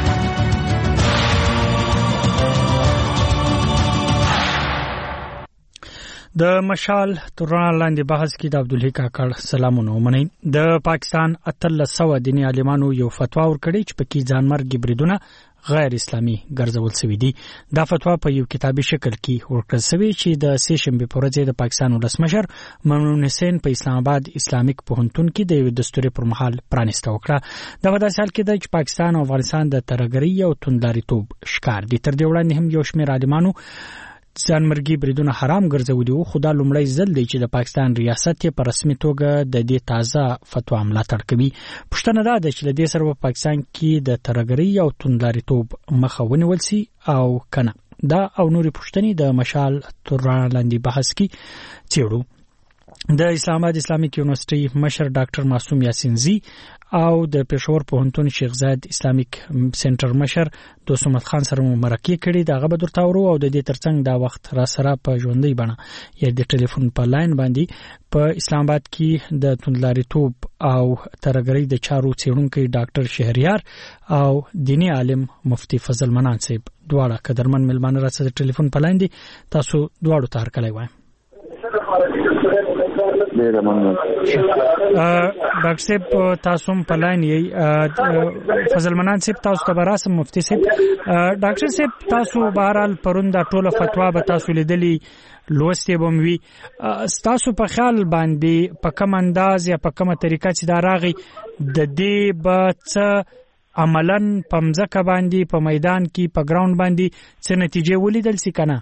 د مشال ترڼا لاندې بحث کې د عبدالحی کاکړ سلامونه ومنئ. د پاکستان اتلس سوه دیني عالمانو یو فتوا ورکړې چې پکې ځانمرګي بریدونه غیر اسلامي ګرځول شوی دي. دا فتوا په یو کتابي شکل کې ورکړل شوی چې د سه شنبه په ورځ د پاکستان ولسمشر ممنون حسین په اسلام آباد اسلامیک پوهنتون کې د یو دستوري پر مهال پرانیسته وکړه. دا په داسې حال کې چې پاکستان او افغانستان د ترهګرۍ او توندلاریتوب ښکار دي. تر دې وړاندې هم یو شمېر عالمانو ځانمرګي بریدونه حرام ګرځولي وو خو دا لومړی ځل دی چې د پاکستان ریاست په رسمي توګه د دې تازه فتوا ملاتړ کوي. پوښتنه دا ده چې د دې سره په پاکستان کې د ترهګرۍ او توندلاریتوب مخه ونیول سي او کنه. دا او نورې پوښتنې د مشال ترڼا لاندې بحث کې څېړو. د اسلام آباد اسلامیک یونیورسيټي مشر ډاکټر معصوم یاسینزی او د پېښور پوهنتون شیخ زاید اسلامیک سنټر مشر دوست محمد خان سره مرکه کړي. دا غو بدر تاورو او د دې ترڅنګ دا وخت را سره په ژوندۍ بڼه یا د ټلیفون په لاین باندې په اسلام آباد کې د توندلاریتوب او ترهګرۍ د چارو څېړونکي ډاکټر شهریار او دینی عالم مفتی فضل منان صاحب دواړه قدرمن ملمانه را سره ټلیفون په لاین دي. تاسو دواړو ته هرکلی وایم. ډېر مننه. ډاکټر صاحب تاسو هم په لاین یې فضل منان صاحب تاسو ته براسم مفتي صاحب. ډاکټر صاحب تاسو بهرحال پرون دا ټوله فتوا به تاسو لیدلی لوستې به وي، ستاسو په خیال باندې په کوم انداز یا په کومه طریقه چې دا راغی د دې به څه عملاً په مځکه باندې په میدان کې په ګراوند باندې څه نتیجې ولیدل سي کنه؟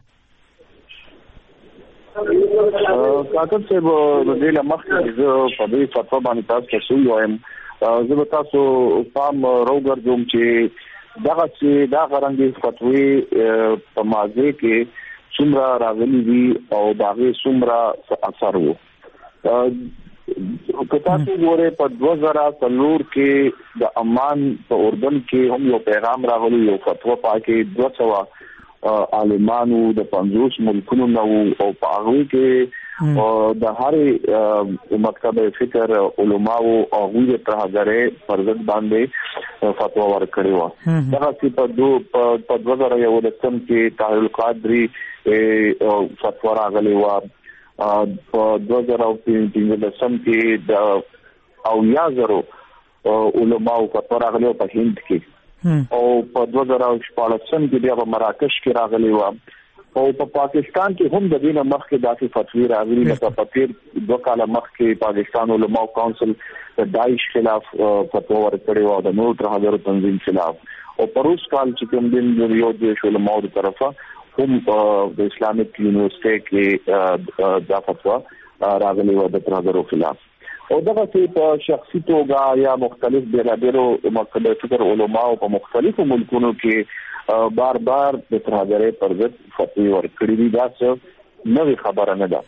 کاکب صاحب د دې لمخې زه په دې فتوا باندې تاسو ته شو وایم، زه به تاسو پام راوګرځوم چې دغه چې دا غرنګي فتوی په ماضي کې څومره راغلي دي او دغه څومره اثر وو. که تاسو ګورئ په دوه زره څلور کې د امان په اردن کې هم یو پیغام راغلی، یو فتوا پاکي دوه سوه عالمانو د پنځوس ملکونو نو او په هغه کې د هر مکتب فکر علماو او غوږ ته هغه فرض باندې فتوا ورکړی و. دا چې په دو په دوه زره یو لسم کې طاهر القادری فتوا راغلی و، په دوه زره پنځه لسم کې د او یا زرو علماو فتوا راغلی په هند کې، او په دوه زره شپږم کې بیا په مراکش کې راغلی و، او په پاکستان کې هم د دینه مخکې داسې فتوی راغلي، لکه په تیر دوه کاله مخکې پاکستان علماء کونسل د داعش خلاف فتوا ورکړې و، د نور ترهګرو تنظیم خلاف، او په روس کال چې کوم دین یو د علماء د طرفه هم د اسلامیک یونیورسيټي کې دا فتوا راغلي و د ترهګرو خلاف. او دغه چې په شخصي توګه یا مختلف بیلابیلو مکتب فکر علماء په مختلفو ملکونو کې بار بار د ترهګرۍ پر ضد فتوی ورکړي دي، دا څه نوې خبره نه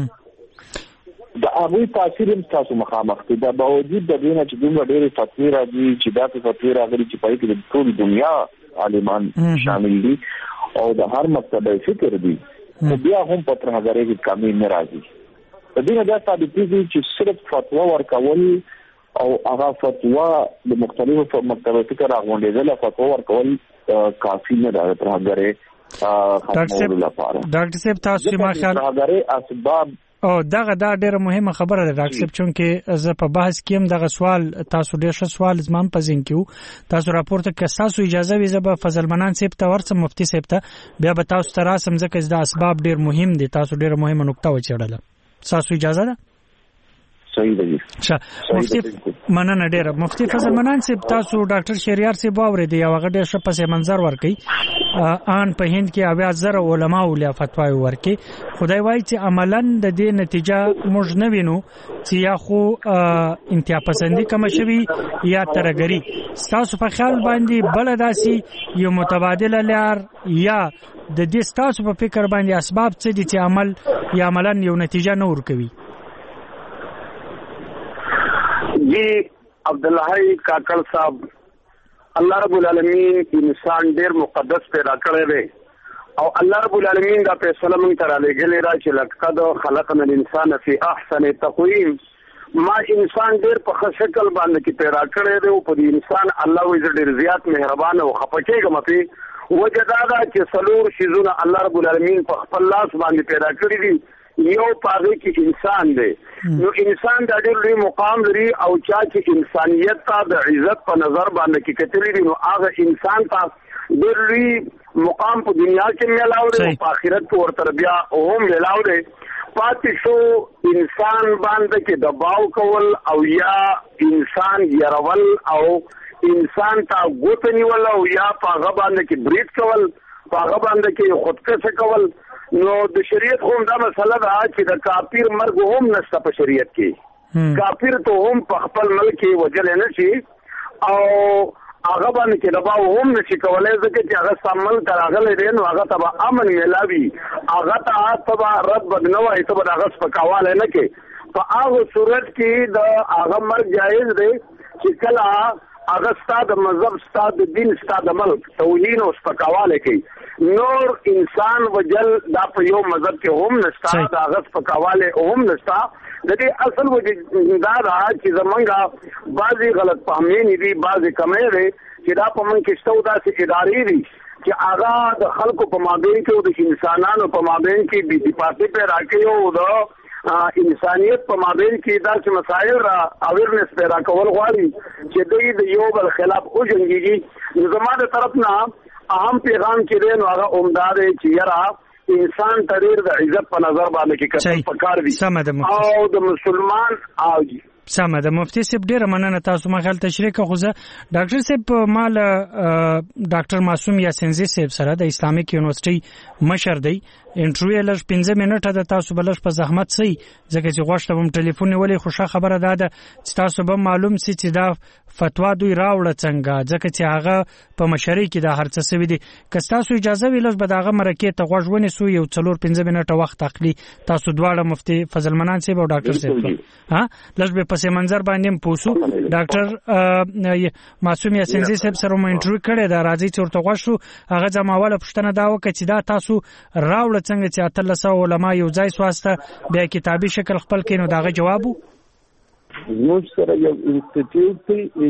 ده. د هغوی تاثیر هم تاسو مخامخ دي، د باوجود د دې نه چې دومره ډېرې فتوی راځي چې دا فتوی راغلي چې په کې د ټول دنیا عالمان شامل دي او د هر مکتب فکر دي، خو بیا هم په ترهګرۍ کې کمی نه راځي. د دې نه دا ثابتېږي چې صرف فتوا ورکول او هغه فتوا د مختلفو مکتبو فکر راغونډېدل فتوا ورکول کافي نه ده ترهګرۍ ختمولو لپاره. ډاکټر صاحب تاسو ما خیال ترهګرۍ اسباب او دغه دا ډیره مهمه خبره ده ډاکټر صاحب، چونکه زه په بحث کې هم دغه سوال تاسو ډیر ښه سوال زمام پزین کیو تاسو راپورته کې تاسو اجازه وي زه به فضل منان صاحب ته ورسم مفتي صاحب ته بیا به تاسو ته راسم ځکه دا اسباب ډیر مهم دي، تاسو ډیره مهمه نقطه وچړله. تاسو اجازه ده؟ صحیح دی. ښه مفتي مننه ډیره. مفتي فضل منان صاحب تاسو ډاکټر شهریار صاحب واورېدی او هغه ډیر ښه پس منظر ورکړي ان په هند کې اویا زره علما ولیا فتوا ورکړي، خدای وایي چې عملاً د دې نتیجه موږ نه وینو چې یا خو انتها پسندي کم شوي یا ترهګري. تاسو په خیال باندې بل داسي یو متبادله لار یا د دې تاسو په فکر باندې اسباب څه دي چې عمل یا عملاً یو نتیجه نه ورکوي؟ جی عبدالحی کاکڑ صاحب، الله رب العالمین انسان ډیر مقدس پیدا کړی دی او الله رب العالمین دا فیصله موږ ته رالیږلې ده چې لقد خلقنا الانسان فی احسن تقویم، ما انسان ډیر په ښه شکل باندې کې پیدا کړی دی او په دې انسان الله وایي ډیر زیات مهربان او خفه کېږم پې وجه دا ده چې څلور شیزونه الله رب العالمین په خپل لاس باندې پیدا کړي دي، یو پاغه کې انسان دی، نو انسان د ډېر لوی مقام لري او چا چې انسانیت ته د عزت په نظر باندې کې کتلې دي نو هغه انسان ته ډېر لوی مقام په دنیا کې ملاو دی او په آخرت کې ورته بیا هم ملاو دی. پاتې شو انسان باندې کې دباو کول او یا انسان يرول او انسان ته ګوت نیول او یا په هغه باندې کې برید کول، په هغه باندې کې خودکشي کول. نو د شریعت هم دا مسله ده چې د کافر مرګ هم نشته په شریعت کې، کافر ته هم په خپل ملک کې وجل نه شي او هغه باندې کې دباو هم نشي کولای ځکه چې هغه سامل تراغله دی نو هغه ته امن ملاوي، هغه ته تبا رد بدنوي ته هغه سپکاواله نه کې په هغه صورت کې د هغه مرګ جایز دی چې کله هغه ستاد مذهب ستاد دین ستاد ملک توهین او سپکاواله کوي. نور انسان وجل دا په یو مذهب کې هم نشتا، دا غص پکواله هم نشتا. د دې اصل وجه دا دا چې زمونږه بعضی غلط فهمي دي، بعضی کمې دي چې دا په من کې شته داسې ادارې دي چې هغه د خلکو په مابین کې او د انسانانو په مابین کې بي دي پاتې پیدا کوي او د انسانيت په مابین کې داسې مسایل را اویرنس پیدا کول غواړي چې دوی د یو بل خلاف او جنګيږي. نو زما د طرف نه اهم پیغام چې دی نو هغه عمدار چې یاره انسان تدیر د عزت په نظر باندې کې کتل پکار دي او د مسلمان او سمه ده. مفتي صاحب ډیره مننه تاسو ما خل تشریح کوو. ډاکټر صاحب مال ډاکټر معصوم یاسینزی صاحب سره د اسلامیک یونیورسيټي مشر دی انټرویو لږ پنځه منټه د تاسو بلش په زحمت سي ځکه چې غوښته هم ټلیفون ولې خوشا خبره ده چې تاسو به معلوم سي چې دا فتوا دوی راوړه څنګه ځکه چې هغه په مشرۍ کې د هرڅ سوي دي. که تاسو اجازه ویلز به داغه مرکه ته غوښ ونی سو یو څلور پنځه منټه وخت اخلي تاسو دواړه مفتي فضل منان صاحب او ډاکټر صاحب ها لږ به پس منظر باندې پوسو. ډاکټر معصوم یاسینزی صاحب سره مو انټرویو کړی دا راځي چې ورته غوښو هغه ځماواله پښتنه دا وکړي چې دا تاسو راوړه څنګه چې اتلسه علما یو ځای سواسته بیا کتابي شکل خپل کینو داغه جوابو. موږ سره یو انسټیټیوټ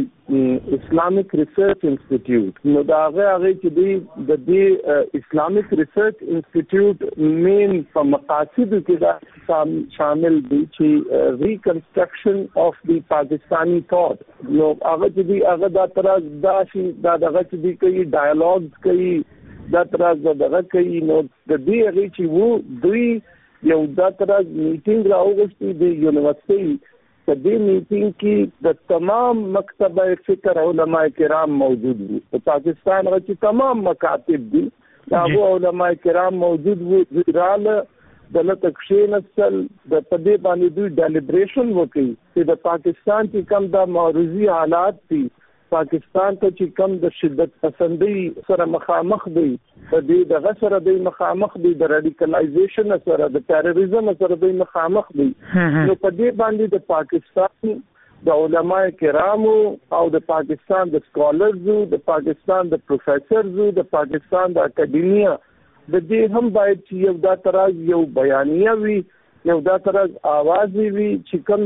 دی اسلامیک ریسرچ انسټیټیوټ نو دا هغه هغه چې دی د دې اسلامیک ریسرچ انسټیټیوټ مین په مقاصد کې دا شامل دي چې ریکنسټرکشن اف دی پاکستانی ثاٹ نو هغه چې دی هغه دا تر دا شي دا دغه چې دی کوي ډایالوګز کوي دا تراز دغه کوي نو د دې هغه چې وو دوی یو دا تراز میټینګ راوغشتي د یونیورسيټي په دې میټینګ کې د تمام مکتبه فکر علماء کرام موجود وو. په پاکستان کې تمام مکاتب دي دا علماء کرام موجود وو. رااله د لټکشین اصل د پدې باندې دوی ډیلیبریشن وکړي چې د پاکستان کې کم د معروضي حالات دي پاکستان ته چې کم د شدت پسندي سره مخامخ دي د دې د غسر د مخامخ دي د رادیکلایزیشن سره د تروریزم سره د مخامخ دي نو په دې باندې د پاکستان د علماء کرامو او د پاکستان د سکالرزو د پاکستان د پروفیسرزو د پاکستان د اکیډمیا د دې هم باید چې یو دا تراز یو بیانیه وي یو دا تراز आवाज وي چې کوم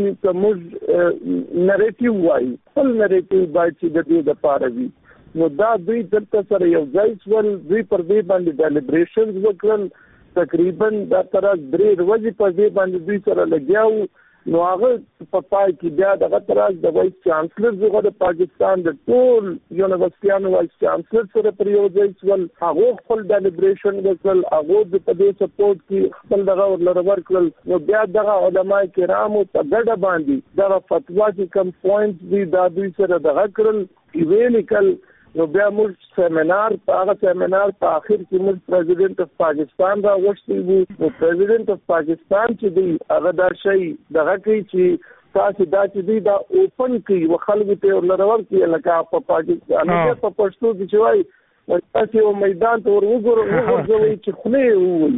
کوم نریټیو وایي خپل نریټیو باید چې د دې د پاره وي نو دا دوی دلته سره یو ځای ول دوی پر دې باندې ډیلیبریشنز وکړل تقریبا دا تراز درې ورځې پر دې باندې دوی سره لګیاو نو هغه په پای کې بیا دغه تراز د وایس چانسلر زغه د پاکستان د ټول یونیورسيټیانو وایس چانسلر سره پر یو ځای ول هغه خپل ډیلیبریشن وکړل هغه د پدې سپورټ کې خپل دغه ورلور کړل نو بیا دغه علماء کرامو په ګډه باندې دغه فتوا کې کم پوینټس دي دا دوی سره دغه کړل ایویلیکل نو بیا موږ سیمینار په هغه سیمینار په اخر کې موږ پریزیډنټ اف پاکستان را وښتي وو نو پریزیډنټ اف پاکستان چې دی هغه دا شی دغه کوي چې تاسو دا چې دی دا اوپن کوي وخلګ ته ورلور کوي لکه په پاکستان کې په پښتو کې چې وایي تاسو یو میدان ته ورغورو ورغوري چې خله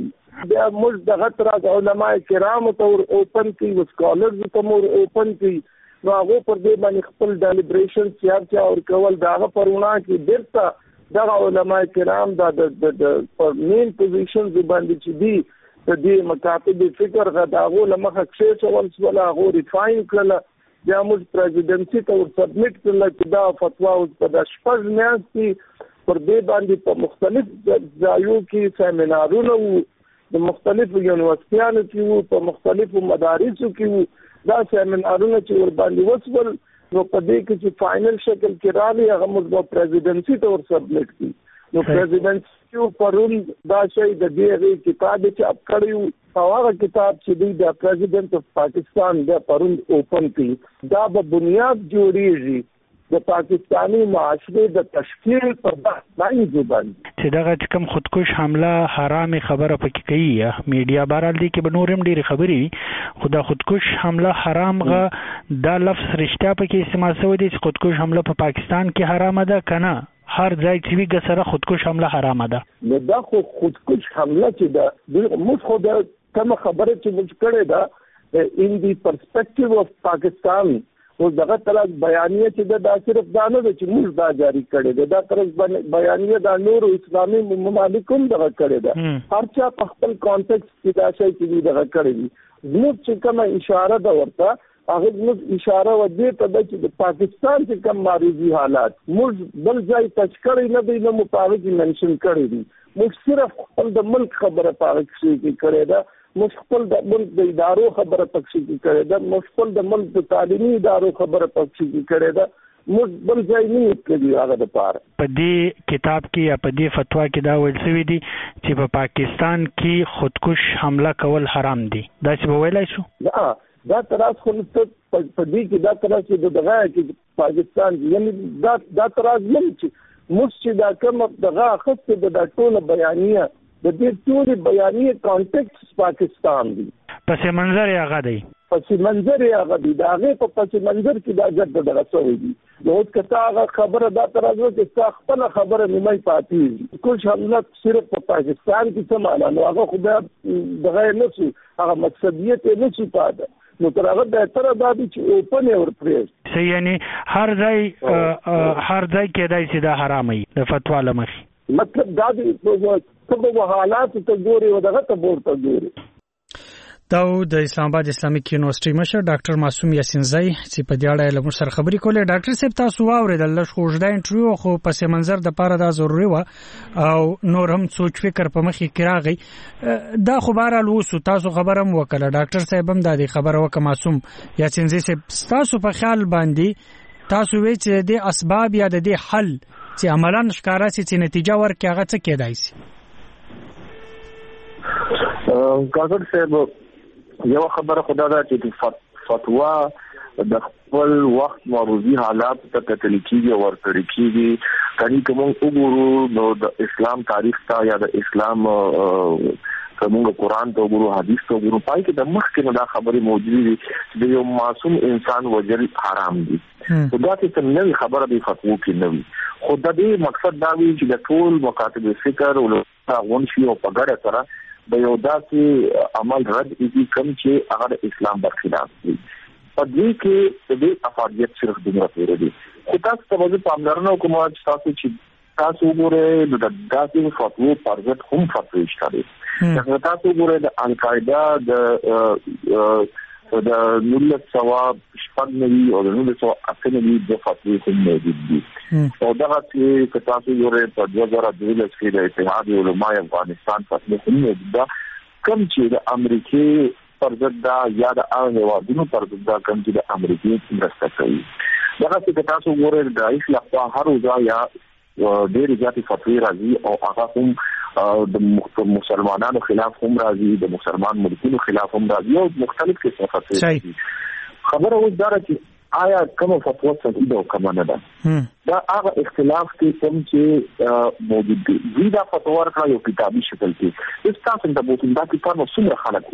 وي بیا موږ دغه تر علماء کرام ته اوپن کوي وسکالرز ته مور اوپن کوي نو هغه پر دې باندې خپل ډیلیبریشن چار چا اور کول داغه پرونه کې ډیرته دغه علماء کرام دا د پر مین پوزیشن باندې چې دی د دې مکاتب فکر غداغو لمخه کې چول ولا هغه ریفاین کړل بیا موږ پریزیدنسي ته ور سبمیټ کړل چې دا فتوا اوس په د شپږ میاشتې پر دې باندې په مختلف ځایو کې سیمینارونه وو د مختلفو یونیورسيټیانو کې وو په مختلفو مدارسو کې وو دا سیمینارونه چې ور باندې وسول نو په دې کې چې فائنل شکل کې راغی هغه موږ پریزیدنسي ته ور سبمیټ کړي نو پریزیدنسي پرون دا شی د دې کتاب چې اپ کړیو هغه کتاب چې دی د پریزیدنت اف پاکستان د پرون اوپن کړي دا به بنیاد جوړیږي د پاکستانی معاشره د تشکیل په باندې باندې چې دغه کوم خودکش حمله حرام خبره پکې کوي میډیا بهرال دي کې به نورم ډیره خبري خدا خودکش حمله حرام غ دا لفظ رښتیا پکې استعمال شوی دی چې خودکش حمله په پاکستان کې حرام ده کنه هر ځای چې ویګه سره خودکش حمله حرام ده نو دا خو خودکش حمله چې ده موږ خو دا کوم خبره چې موږ کړې ده ان دی پرسپیکټیو اف پاکستان اوس دغه طرز بیانیه چې دا صرف دا نه چې موږ دا جاری کړی دی دا طرز بیانیه دا نور اسلامي ممالکم دغه کړی ده هر چا په خپل کانټیکست کې دا شی چې دغه کړی دی موږ چې کومه اشاره ده ورته هغه موږ اشاره و دې ته چې د پاکستان چې کوم معروضي حالات موږ بل ځای تچ کړی نه دی نو مطابق منشن کړی دی موږ صرف خپل د ملک خبره پاره کې کړی ده مشکل د ملک د ادارو خبره پکې کړې ده، مشکل د ملک د تعلیمي ادارو خبره پکې کړې ده، موږ بل ځای نه کړی هغه د پاره. په دې کتاب کې یا په دې فتوا کې دا ویل شوی دی چې په پاکستان کې خودکش حمله کول حرام دي، دا څه به ویلای شو؟ دا دا تراس خو په دې کې دا تراس چې دغه کې پاکستان یعنی دا دا تراس نه چې موږ چې دا کوم دغه خصه د ټول بیانیه د دې ټول بیانیه کانټیکس پاکستان دی، پس منظر یې هغه دی پس منظر یې هغه دی، دا هغه په پس منظر کې دا جد دغه څه دی. نو کته هغه خبره دا ترازو چې څه خپل خبره نیمه پاتې کوم حمله صرف په پاکستان کې څه معنا نو هغه خو دغه نه شي هغه مقصدیت نه شي پاتې، نو تر هغه به تر دا چې اوپن اور پریس سي یعنی هر ځای هر ځای کې دای چې دا حرامي د فتوا لمخې مطلب دا دی چې په حالات ته ګوري او دغه ته ورته ګوري. دا د اسلام آباد اسلامیک یونیورسيټي مشر ډاکټر معصوم یاسین زئی چې په دې اړه له موږ سره خبرې کولې. ډاکټر صاحب تاسو واورېدل لږ خوږه انټرویو خو پس منظر د پاره دا ضروري و او نور هم سوچ فکر په مخې کې راغی دا خو بهر الوسو تاسو خبرم وکړه. ډاکټر صاحب هم دا د خبره وکړه معصوم یاسین زئی صاحب تاسو په خیال باندې تاسو وی چې د اسباب یا د دې حل چې عملاً ښکارا چې نتیجه ورکړي هغه څه کېدای شي؟ ډاکټر صاحب یو خبره خدا دا چې فتوا د خپل وخت موروزی حالات ته کتل کیږي او ورته کیږي. کله کوم وګورو نو د اسلام تاریخ ته یا د اسلام کوم قرآن ته وګورو حدیث ته وګورو پای کې د مخ کې دا خبره موجوده دي چې د یو معصوم انسان وجل حرام دي. خدا ته نوې خبره دی فتوا کې نوې خدا دې مقصد دا وی چې د ټول مکاتب فکر او غون شي او په ګډه سره د یو داسې عمل رد ایږي کوم چې هغه د اسلام برخلاف دی. په دې کې د افاضیت صرف دومره پورې دي. خو تاسو ته وځي پاملرنه کوم چې تاسو چې تاسو وګورئ د داسې فتوا پرځت هم فتوا شته. چې تاسو وګورئ د القاعده د د نولس سوا شپږ نوي او د نولس سوا اته نوي د فتوا هم موجود دي. او دا چې تاسو وګورئ په دوه زره دولس کې د اتحاد علماء افغانستان فتوا هم موجود ده کوم چې د امریکای پرځد دا یا د هغه هوادونو پرځد دا کوم چې د امریکای مرسته کوي. دا چې تاسو وګورئ د رئیس لخوا هر ځای یا ډېر زیاتې فتوی راځي او هغه هم د مسلمانانو خلاف هم راځي، د مسلمان ملکونو خلاف هم راځي او مختلف قسمه فتوی راځي. خبره اوس دا چې آیا کوم فتوا صحیح ده او کوم نه ده. دا هغه اختلاف کې کوم چې موجود دي. دا فتوا ورکړه یو کتابي شکل کې د تاسو د بوتل دا کتاب نو څومره خلک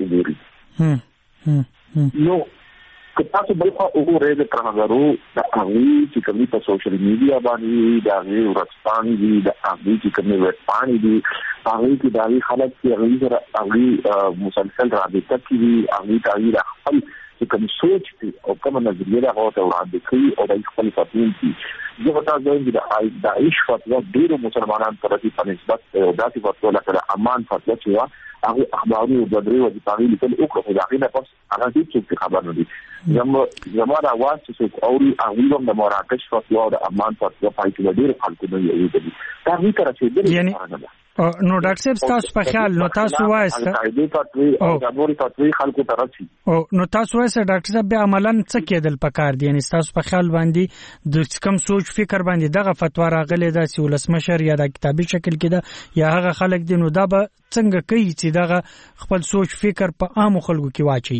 وګوري. نو که تاسو بل خوا وګورئ د ترهګرو د هغوی چې کومې په سوشل میډیا باندې د هغوی ورځپاڼې دي، د هغوی چې کومې ویبپاڼې دي، هغوی کې د هغوی خلک چې هغوی سره هغوی مسلسل رابطه کوي، هغوی ته هغوی د خپل چې کوم سوچ دي او کومه نظریه ده هغه ته وړاندې کوي او د خپل فتوی دي. زه به تاسو وایم چې د داعش فتوا ډېرو مسلمانانو ته راځي په نسبت داسې فتوا لکه امان فتوا چې وه هغه اخباري او بدري او د پاغي لیکل وکړو خو دا غي نه پس هغه هیڅ خبر نه دي. زمو زمو دا واس چې اوري هغه هم د مراکش فتوا او د امان فتوا پای کې ډېر خلکو نه یوي دي. دا هی تر څه دي نو ډاکټر صاحب تاسو په خیال نو تاسو وایسته او د نوري فتوی خلکو ته راځي او نو تاسو وایسته ډاکټر صاحب به عملاً څه کېدل پکار دي؟ یعنی تاسو په خیال باندې د کوم سوچ فکر باندې دغه فتوا راغلي ده چې ولسمشر یا د کتابي شکل کې ده یا هغه خلک دي نو دا به څنګه کوي چې دغه خپل سوچ فکر په عام خلکو کې واچي؟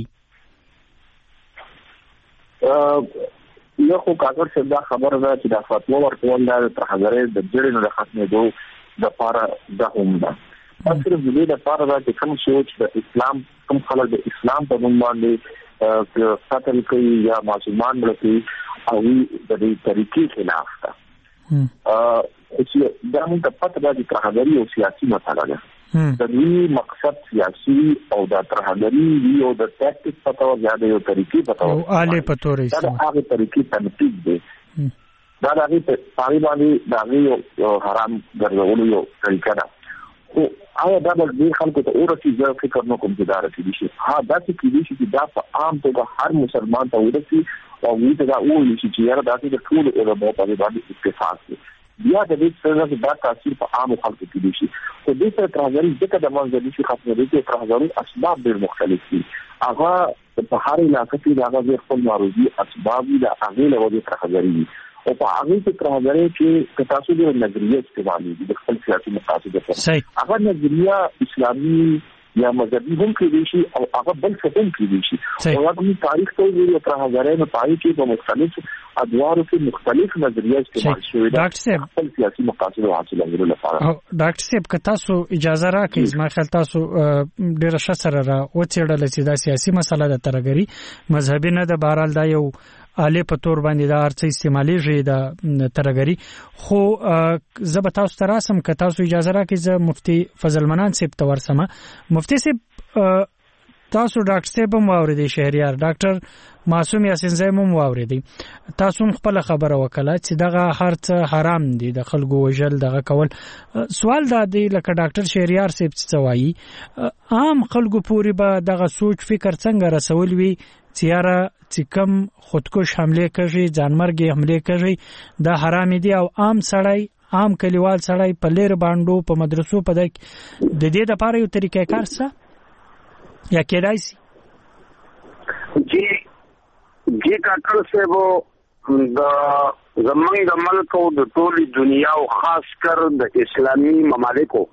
یو خو کاغذ څخه دا خبره ده چې د فتوا ورکول د ترهګرۍ د جوړې نه ختمېدو د پاره د هم ده. اصل دې د پاره دا چې کوم سوچ د اسلام کوم خلک د اسلام په نوم باندې قتل کوي یا معصومان ملکي او د دې طریقې خلاف ده. ا چې دا موږ ته پته ده چې ترهګرۍ او سیاسي مسله ده. د دې مقصد سیاسي او د ترهګرۍ یو د ټاکټیک پته او یا د یو طریقې پته او اله پتورې دا هغه طریقې تنقید دي. دا د هغې په پای باندې د هغې یو حرام ګرځولو یو طریقه ده. خو آیا دا به ډېر خلکو ته ورسي؟ زه فکر نه کوم چې دا رسېدلی شي. ها داسې کېدای شي چې دا په عام توګه هر مسلمان ته ورسي او هغوی ته دا وویل شي چې یاره داسې د ټولو علماو په دې باندې اتفاق دی بیا د دې سره د تاثیر په عام خلکو کې شي. خو د دې ترهګرۍ ځکه د منځلي شي ختمېدل کې ترهګرۍ اسباب ډېر مختلف دي. هغه په هر علاقه کې هغه د خپل معروضي اسباب دي، هغه له وجې ترهګرۍ او په هغه کې ترهګرۍ چې تاسو د نظریه استعمالي دي د خپل سیاسي مقاصد لپاره. هغه نظریه اسلامي یا مذهبي هم کېدی شي او هغه بل څه هم کېدی شي. او هغه د تاریخ ته ویل ترهګرۍ نه پای کې په مختلف ادوارو کې مختلف نظریه استعمال شوی دی د خپل سیاسي مقاصد حاصلولو لپاره. ډاکټر صاحب که تاسو اجازه راکړئ، زما خیال تاسو ډېره ښه سره را وڅېړله چې دا سیاسي مسله د ترهګرۍ مذهبي نه ده، بهرحال دا یو آلې په تور باندې دا هر څه استعمالیږي د ترهګرۍ. خو زه به تاسو ته راسم که تاسو اجازه راکړئ، زه مفتي فضل منان صاحب ته ورسمه. مفتي صاحب تاسو ډاکټر صاحب هم واورېدئ، شهریار ډاکټر معصوم یاسین زی هم واورېدئ، تاسو هم خپله خبره وکړه چې دغه هر څه حرام دي، د خلکو وژل دغه کول. سوال دا دی لکه ډاکټر شهریار صاحب څه وایي، عام خلکو پورې به دغه سوچ فکر څنګه رسول وي چې یاره چې کم خودکش حمله کوي، ځانمرګي حمله کوي، دا حرام دي، او عام سړی عام کلیوال سړی په لیر باندې په مدرسو په دک د دې لپاره یو طریقې کار څه یا کېدای شي؟ جی جی ډاکټر صاحب د زمونږ د ملک او د ټولي دنیا او خاص کر د اسلامي ممالکو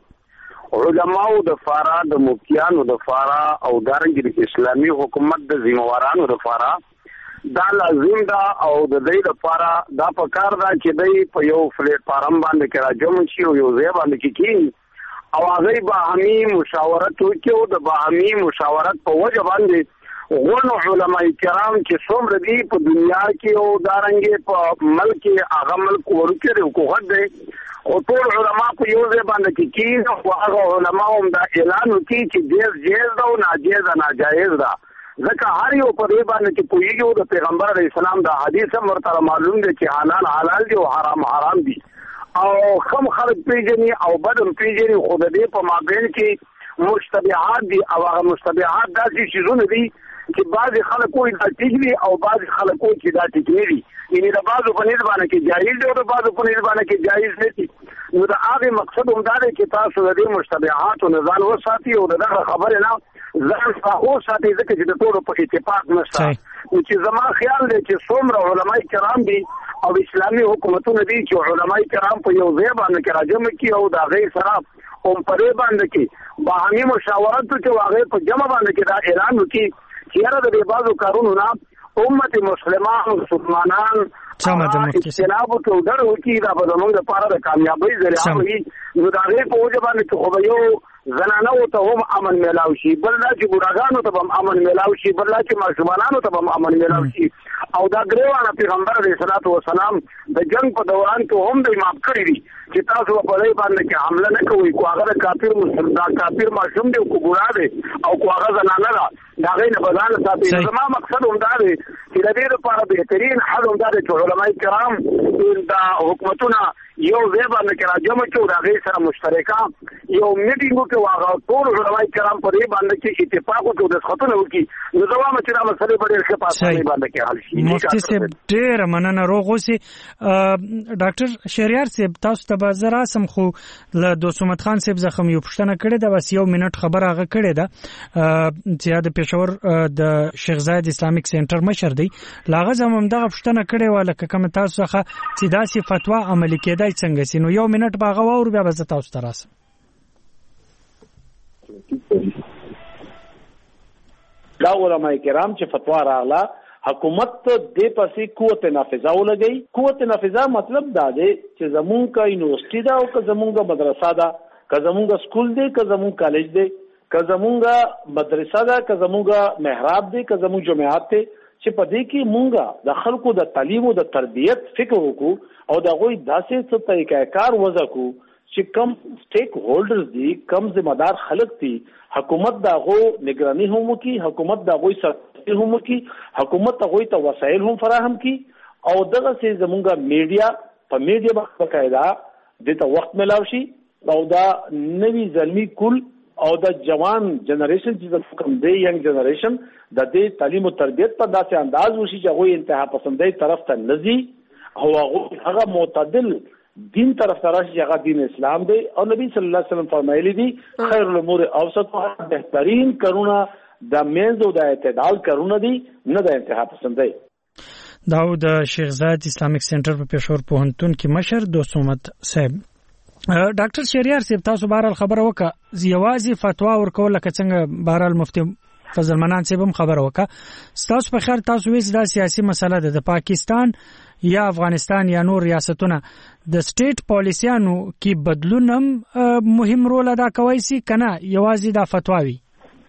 علماء د فارا د مفتیانو د فارا او دارنګ د اسلامي حکومت د ذمہوارانو د فارا دا لازم دا او د دې لپاره دا پکار دا چې دوی په یو پلیټ فارم باندې کې راجم شي او یو ځای باندې کې او هغه به همي مشاورت وکړي او د باهمي مشاورت په وجه باندې غونو علماء کرام چې څومره دي په دنیا کې او دارنګ په ملک هغه ملک ورکړي او کوه دی او ټول علماء په یو ځای باندې کې کېږي او هغه علماء هم دا اعلان وکړي چې جیز جیز ده او ناجیز ناجایز ده. ځکه هر یو په دې باندې چې پوهېږي او د پیغمبر علیه السلام دا حدیث هم ورته معلوم دی چې حلال حلال دي او حرام حرام دي او کم خلک پیژني او بد هم پیژني. خو د دې په مابین کې مشتبهات دي او هغه مشتبهات داسې شیزونه دي چې بعضې خلک وایي دا ټیک دي او بعضې خلک وایي چې دا ټیک نه دي، یعنې د بعضو په نسبت باندې کې جایز دي او د بعضو په نسبت باندې کې جایز نه دي. نو د هغې مقصد هم دا دی چې تاسو د دې مشتبهاتو نه ځان وساتي او د دغه خبرې نه ځان څخه وساتي، ځکه چې د ټولو په اتفاق نشته. نو چې زما خیال دی چې څومره علماء کرام دي او اسلامي حکومتونه دي چې علماء کرام په یو ځای باندې کې راجمع کړي او د هغې سره هم په دې باندې کې باهمي مشاورت وکړي او هغې په جمع باندې کې دا اعلان وکړي چې یاره د دې بعضو کارونو نه امت مسلمان مسلمانان اجتناب وکړي او ډډه وکړي، دا به زموږ لپاره د کامیابۍ ذریعه وي. نو د هغې په وجه باندې چې خو به یو زنانو ته هم امن میلاو شي، بل دا چې بوډاګانو ته هم امن میلاو شي، بل دا چې ماشومانانو ته هم امن میلاو شي. او دا ګریوانه پیغمبر علیه الصلاۃ والسلام د جنگ په دوران کې هم دوی معاف کړي دي چې تاسو په دې باندې کې حمله نه کوئ، کو هغه د کافر مسلمان دا کافر ماشوم دی او کو ګوړه دی او کو هغه زنانه ده، دا غي نه بدل ساتي. زما مقصد هم دا دی چې د دې لپاره بهترین حل هم دا دی چې علماء کرام دا حکومتونه یو ځای باندې کې راجمع کړي او د هغې سره مشترکه یو میټینګ وکړي او هغه ټول علماء کرام په دې باندې کې اتفاق وکړي او دستخطونه وکړي. نو زه وایم چې دا مسلې به ډېر ښه په اسانۍ باندې کې حل شي. مفتي صاحب ډېره مننه، روغ اوسئ. ډاکټر شهریار صاحب تاسو ته به زه راسم، خو له دوست محمد خان صاحب څخه مې یو پوښتنه کړې ده، بس یو منټ خبره هغه کړې ده چې د پېښور د شیخ زاید اسلامیک سینټر مشر دی، له هغه ځم همدغه پوښتنه کړې وه لکه کومه تاسو څخه چې داسې فتوا عملي کېدای څنګه سي. نو یو منټ به هغه واورو، بیا به زه تاسو ته راسم. دا علماء کرام چې فتوا راغله حکومت دې پسې قوت نافذه ولګي. قوت نافذه مطلب دا دی چې زمونږ کا یونیورسيټي دا او که زمونږ مدرسه ده، که زمونږ سکول دی، که زمونږ کالج دی، که زمونږ مدرسه ده، که زمونږ محراب دی، که زمونږ جماعت دی، چې په دې کې مونږه د خلکو د تعلیم او د تربیت فکر وکړو او د هغوی داسې څه طریقه کار وضع کړو چې کم سټیک هولډرز دي، کم ذمہ دار خلک دي، حکومت د هغو نگراني هم وکړي، حکومت د هغوی سرپرستي هم وکړي، حکومت هغوی ته وسایل هم فراهم کړي او دغسې زمونږ میډیا په میډیا باندې باقاعده دې ته وخت میلاو شي او دا نوي زلمي کل او د جوان جنریشن چې کوم دی ینګ جنریشن د دې تعلیم او تربیت په داسې انداز وشي چې هغوی انتها پسندۍ طرف ته نه ځي او هغه معتدل دین طرف تراشي هغه دین اسلام دی او نبی صلی الله علیه وسلم فرمایلی دي خیر الامور اوسطها، بهترین کارونه د منځ او د اعتدال کارونه دي، نه د انتها پسند دی. دا د شیخ زاید اسلامیک سنټر په پېښور پوهنتون کې مشر دوست محمد صاحب. ډاکټر شهریار صاحب تاسو بهرحال خبره وکړه، یوازې فتوا ورکول لکه څنګه بهرحال مفتي فضل منان صاحب هم خبره وکړه، ستاسو په خیال تاسو وایي دا سیاسي مسله ده د پاکستان یا افغانستان یا نور ریاستونه د سټیټ پالیسیانو کې بدلون هم مهم رول ادا کوي سي کنه یوازې دا فتوا وي؟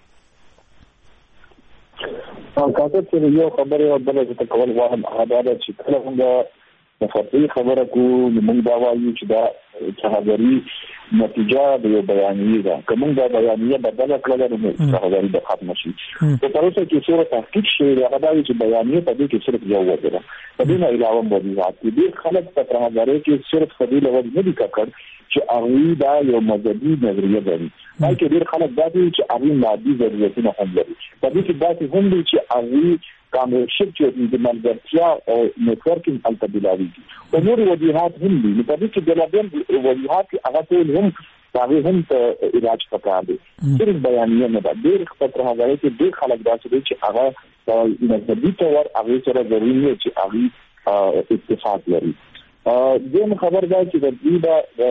کاته چې یو خبره او بل څه کول غواړم هغه دا چې کله موږ مفصل خبره کو موږ دا وایو چې دا تهاجري نتیجه د یو بیانیه ده، کوم دا بیانیه بدله کړل نو تهاجري د ختم شي. په تاسو کې څو تحقیق شوی هغه دا چې بیانیه په دې کې صرف یو وجه ده، په دې نه علاوه موضوعات دي خلک په تهاجري کې صرف قبيله ود نه دي کړ چې هغه دا یو مذهبي نظریه لري، بلکې ډېر خلک دا دي چې هغه مادي ضرورتونه هم لري. په دې کې دا هم دي چې هغه کامیابشپ چې د ملګرتیا او نیټورکینګ التبلاوي او نور وجوهات هم دي. په دې کې د لابل وجوهات هغه ټول هم هغه هم ته علاج پکار دي، صرف بیانیه نه ده. ډېر خطر هغه چې ډېر خلک دا چې هغه د مذهبي تور هغه سره ضروري نه چې هغه اتفاق لري. دغه خبر دا چې د دې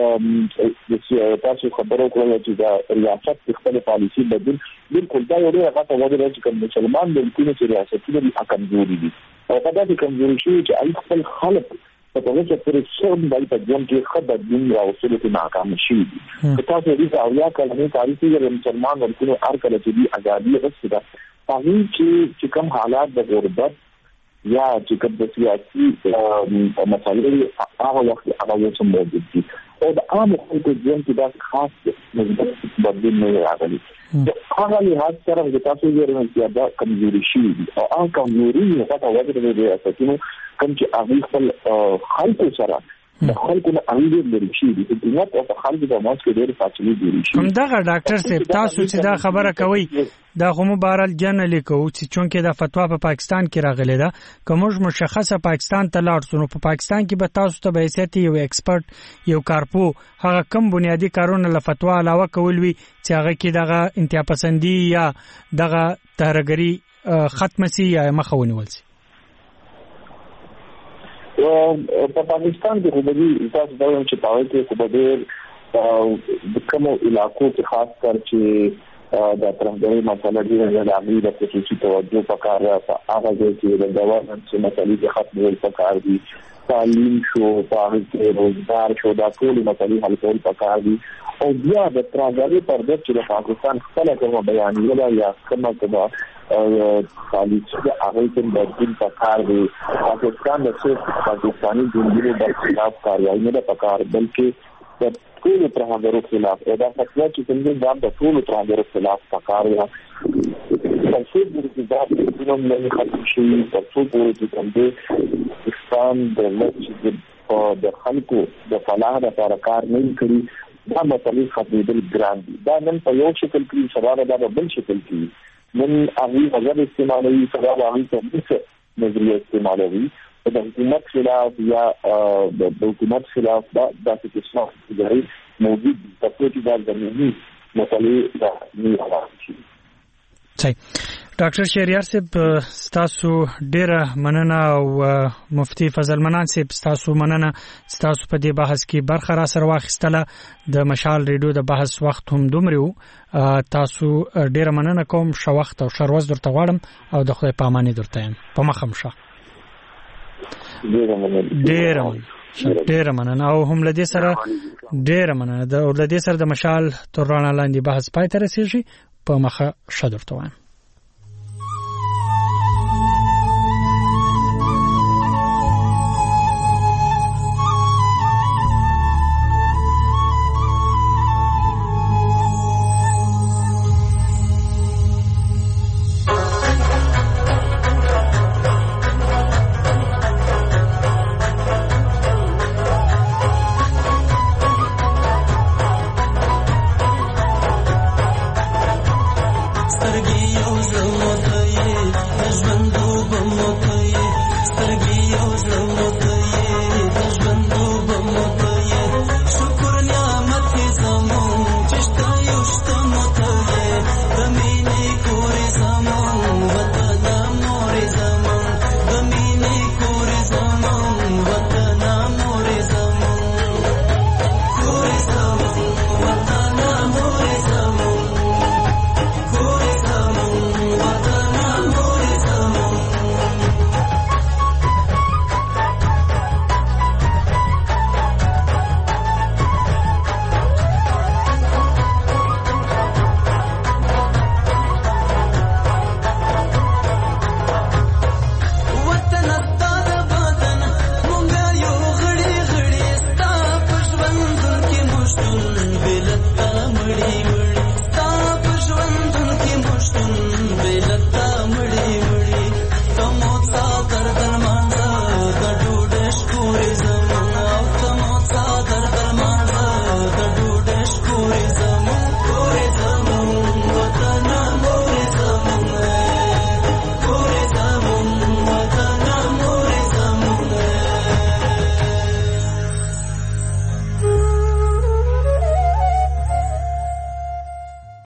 د تاسو خبرو کولای چې دا ریاست خپل پالیسی بدل بالکل دا یو هغه ته وایي چې کوم مسلمان د کومې چې ریاستونه دي کمزوري دي او په دې کمزوري شي چې ای خپل خلک په توګه چې پر څوم باندې په ځان کې خبر دین راوصله کې ناکام شي. که تاسو دې اولیا کلمې تاریخي د مسلمان ورکو هر کله چې دی ازادي رسېده هغه چې کوم حالات د غربت یا چې کوم د سیاسي مسایلو هغه وخت هغه یو څه موجود دي او د عام خلکو ځین کې دا خاص مثبت بدلون نه راغلي. هغه له سره د تاسو یې رنګ دا کمزوري شي او هغه کمزوري هغه وجه د ریاستونو کوم چې هغه خپل خلکو سره د خلکو نه انګیر لري شي د حکومت او خلکو د ماس کې ډېر فاصله جوړې شي. هم دغه ډاکټر صاحب تاسو چې دا خبره کوي دا خو مبارل جنرال کو چې چونکه دا فتوا په پاکستان کې راغلی ده، کومج مشخصه پاکستان ته لاړ سونو په پاکستان کې به تاسو ته به حیثیت یو ایکسپرت یو کارپو هغه کم بنیادی کارونه له فتوا علاوه کول وی چې هغه کې دغه انتها پسندي یا دغه تهرګری ختم سي یا مخاوني ولسي. په پاکستان کې خو به تاسو دا چې پاوې کې خو به د کوم علاقو کې خاص کر چې د ترنګري مسله دی د عامي د خصوصي توجه پکار راځي هغه چې د گورنمنت مسلې ختمول پکار دي، تعلیم شو پاره کې روزګار شو دا ټول مسلې حل کول پکار دي او بیا د ترنګري پر د چې پاکستان خپل کوم بیانیه یا کومه کومه پالیسی هغه کې بدلون پکار دی. پاکستان د څو پاکستاني جمهوریت د خلاف کاروایی نه پکار بلکې د ټول ترهګرو خلاف دا فتوا چې څنګه د ټول ترهګرو خلاف پکار یا څه د دې د نوم ختم شي د څو پورې چې څنګه پاکستان د لږ د خلکو د فلاح لپاره کار نه کړی دا مسلې ختمېدل ګران دي. دا نن په یو شکل کې سبا دا بل شکل کې من هغه غږ استعمالوي سره هغه څه نظریه استعمالوي د حکومت خلاف یا د حکومت خلاف دا د څه څه موجود د څه د زمینی مسلې دا نه راځي. صحیح. ډاکټر شهریار صاحب ستاسو ډیره مننه او مفتی فضل منان صاحب ستاسو مننه ستاسو په دې بحث کې برخه را سره واخیستله. د مشال ریډیو د بحث وخت هم دومره تاسو ډیره مننه کوم. ښه وخت او ښه ورځ درته غواړم او د خدای په امان درته یم. په مخه مشه. ډیره مننه ډیره مننه او هم لدې سره ډیره مننه د لدې سره د مشال تر رڼا لاندې بحث پای ته رسیږي. په مخه ښه درته وایم. سترګې یو ځل ورته یې ژوند